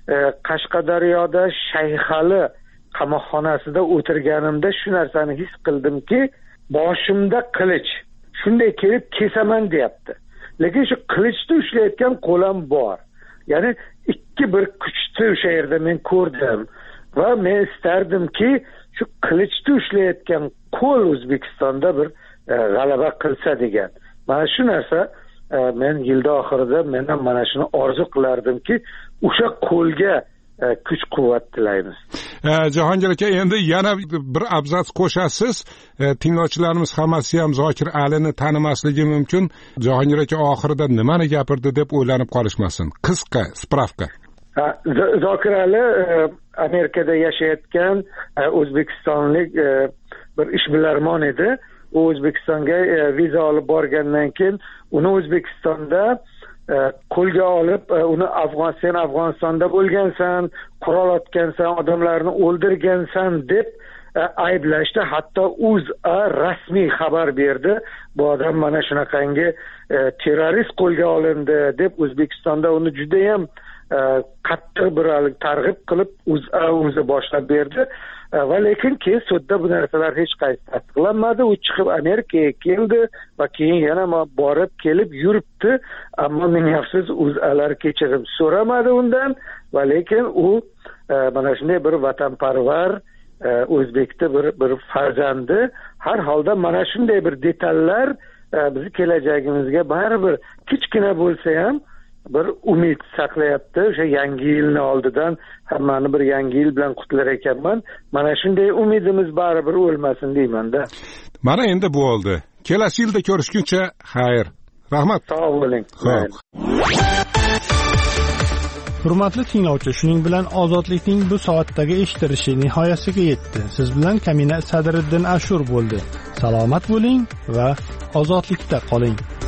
Qashqadaryoda Shayxali qamoqxonasida o'tirganimda shu narsani his qildimki, boshimda qilich. Shunday kelib kesaman deyapti. Lekin shu qilichni ushlayotgan qo'lim bor. Ya'ni ikki bir kuchni o'sha yerda men ko'rdim va men istardimki, shu qilichni ushlayotgan qo'l O'zbekistonda bir e, g'alaba qilsa degan. Mana shu narsa e, men yilda oxirida men ham mana shuni orzu qilardimki, o'sha qo'lga e, kuch quvvat tilaymiz. E, Jahongir aka, endi yana bir abzats qo'shasiz. E, tinglovchilarimiz hammasi ham Zokir Alini tanimasligi mumkin. Jahongir aka oxirida nimani gapirdi deb o'ylanib qolishmasin. Qisqa spravka. Zokir Ali Amerikada yashayotgan o'zbekistonlik bir ishbilarmon edi. U O'zbekistonga viza olib borgandan keyin uni O'zbekistonda qo'lga olib, uni Afg'oniston Afg'onistonda bo'lgansan, qurol otgansan, odamlarni o'ldirgansan deb ayblashdi. Hatto O'zA rasmiy xabar berdi. Bu odam mana shunaqangi terrorist qo'lga olindi deb O'zbekistonda uni juda ham qattiq bir targ'ib qilib o'zi boshlab berdi va lekin keyin sudda bu narsalar hech qaysi tasdiqlanmadi. U chiqib Amerikaga keldi va keyin yana borib kelib yuribdi, ammo ming afsus o'zlar kechirim so'ramadi undan va lekin u mana shunday bir vatanparvar o'zbekni bir bir farzandi. Har holda mana shunday bir detallar bizni kelajagimizga baribir kichkina bo'lsa ham bir umid saqlayapti. O'sha yangi yilni oldidan hammani bir yangi yil bilan qutlar ekanman. Mana shunday umidimiz baribir o'lmasin deymanda. Mana endi bu oldi. Kelasi yilda ko'rishguncha xayr. Rahmat. Sog' bo'ling. Xo'p. Hurmatli tinglovchi, shuning bilan ozodlikning bu soatdagi eshitilishi nihoyasiga yetdi. Siz bilan Kamina Sadriddin Ashur bo'ldi. Salomat bo'ling va ozodlikda qoling.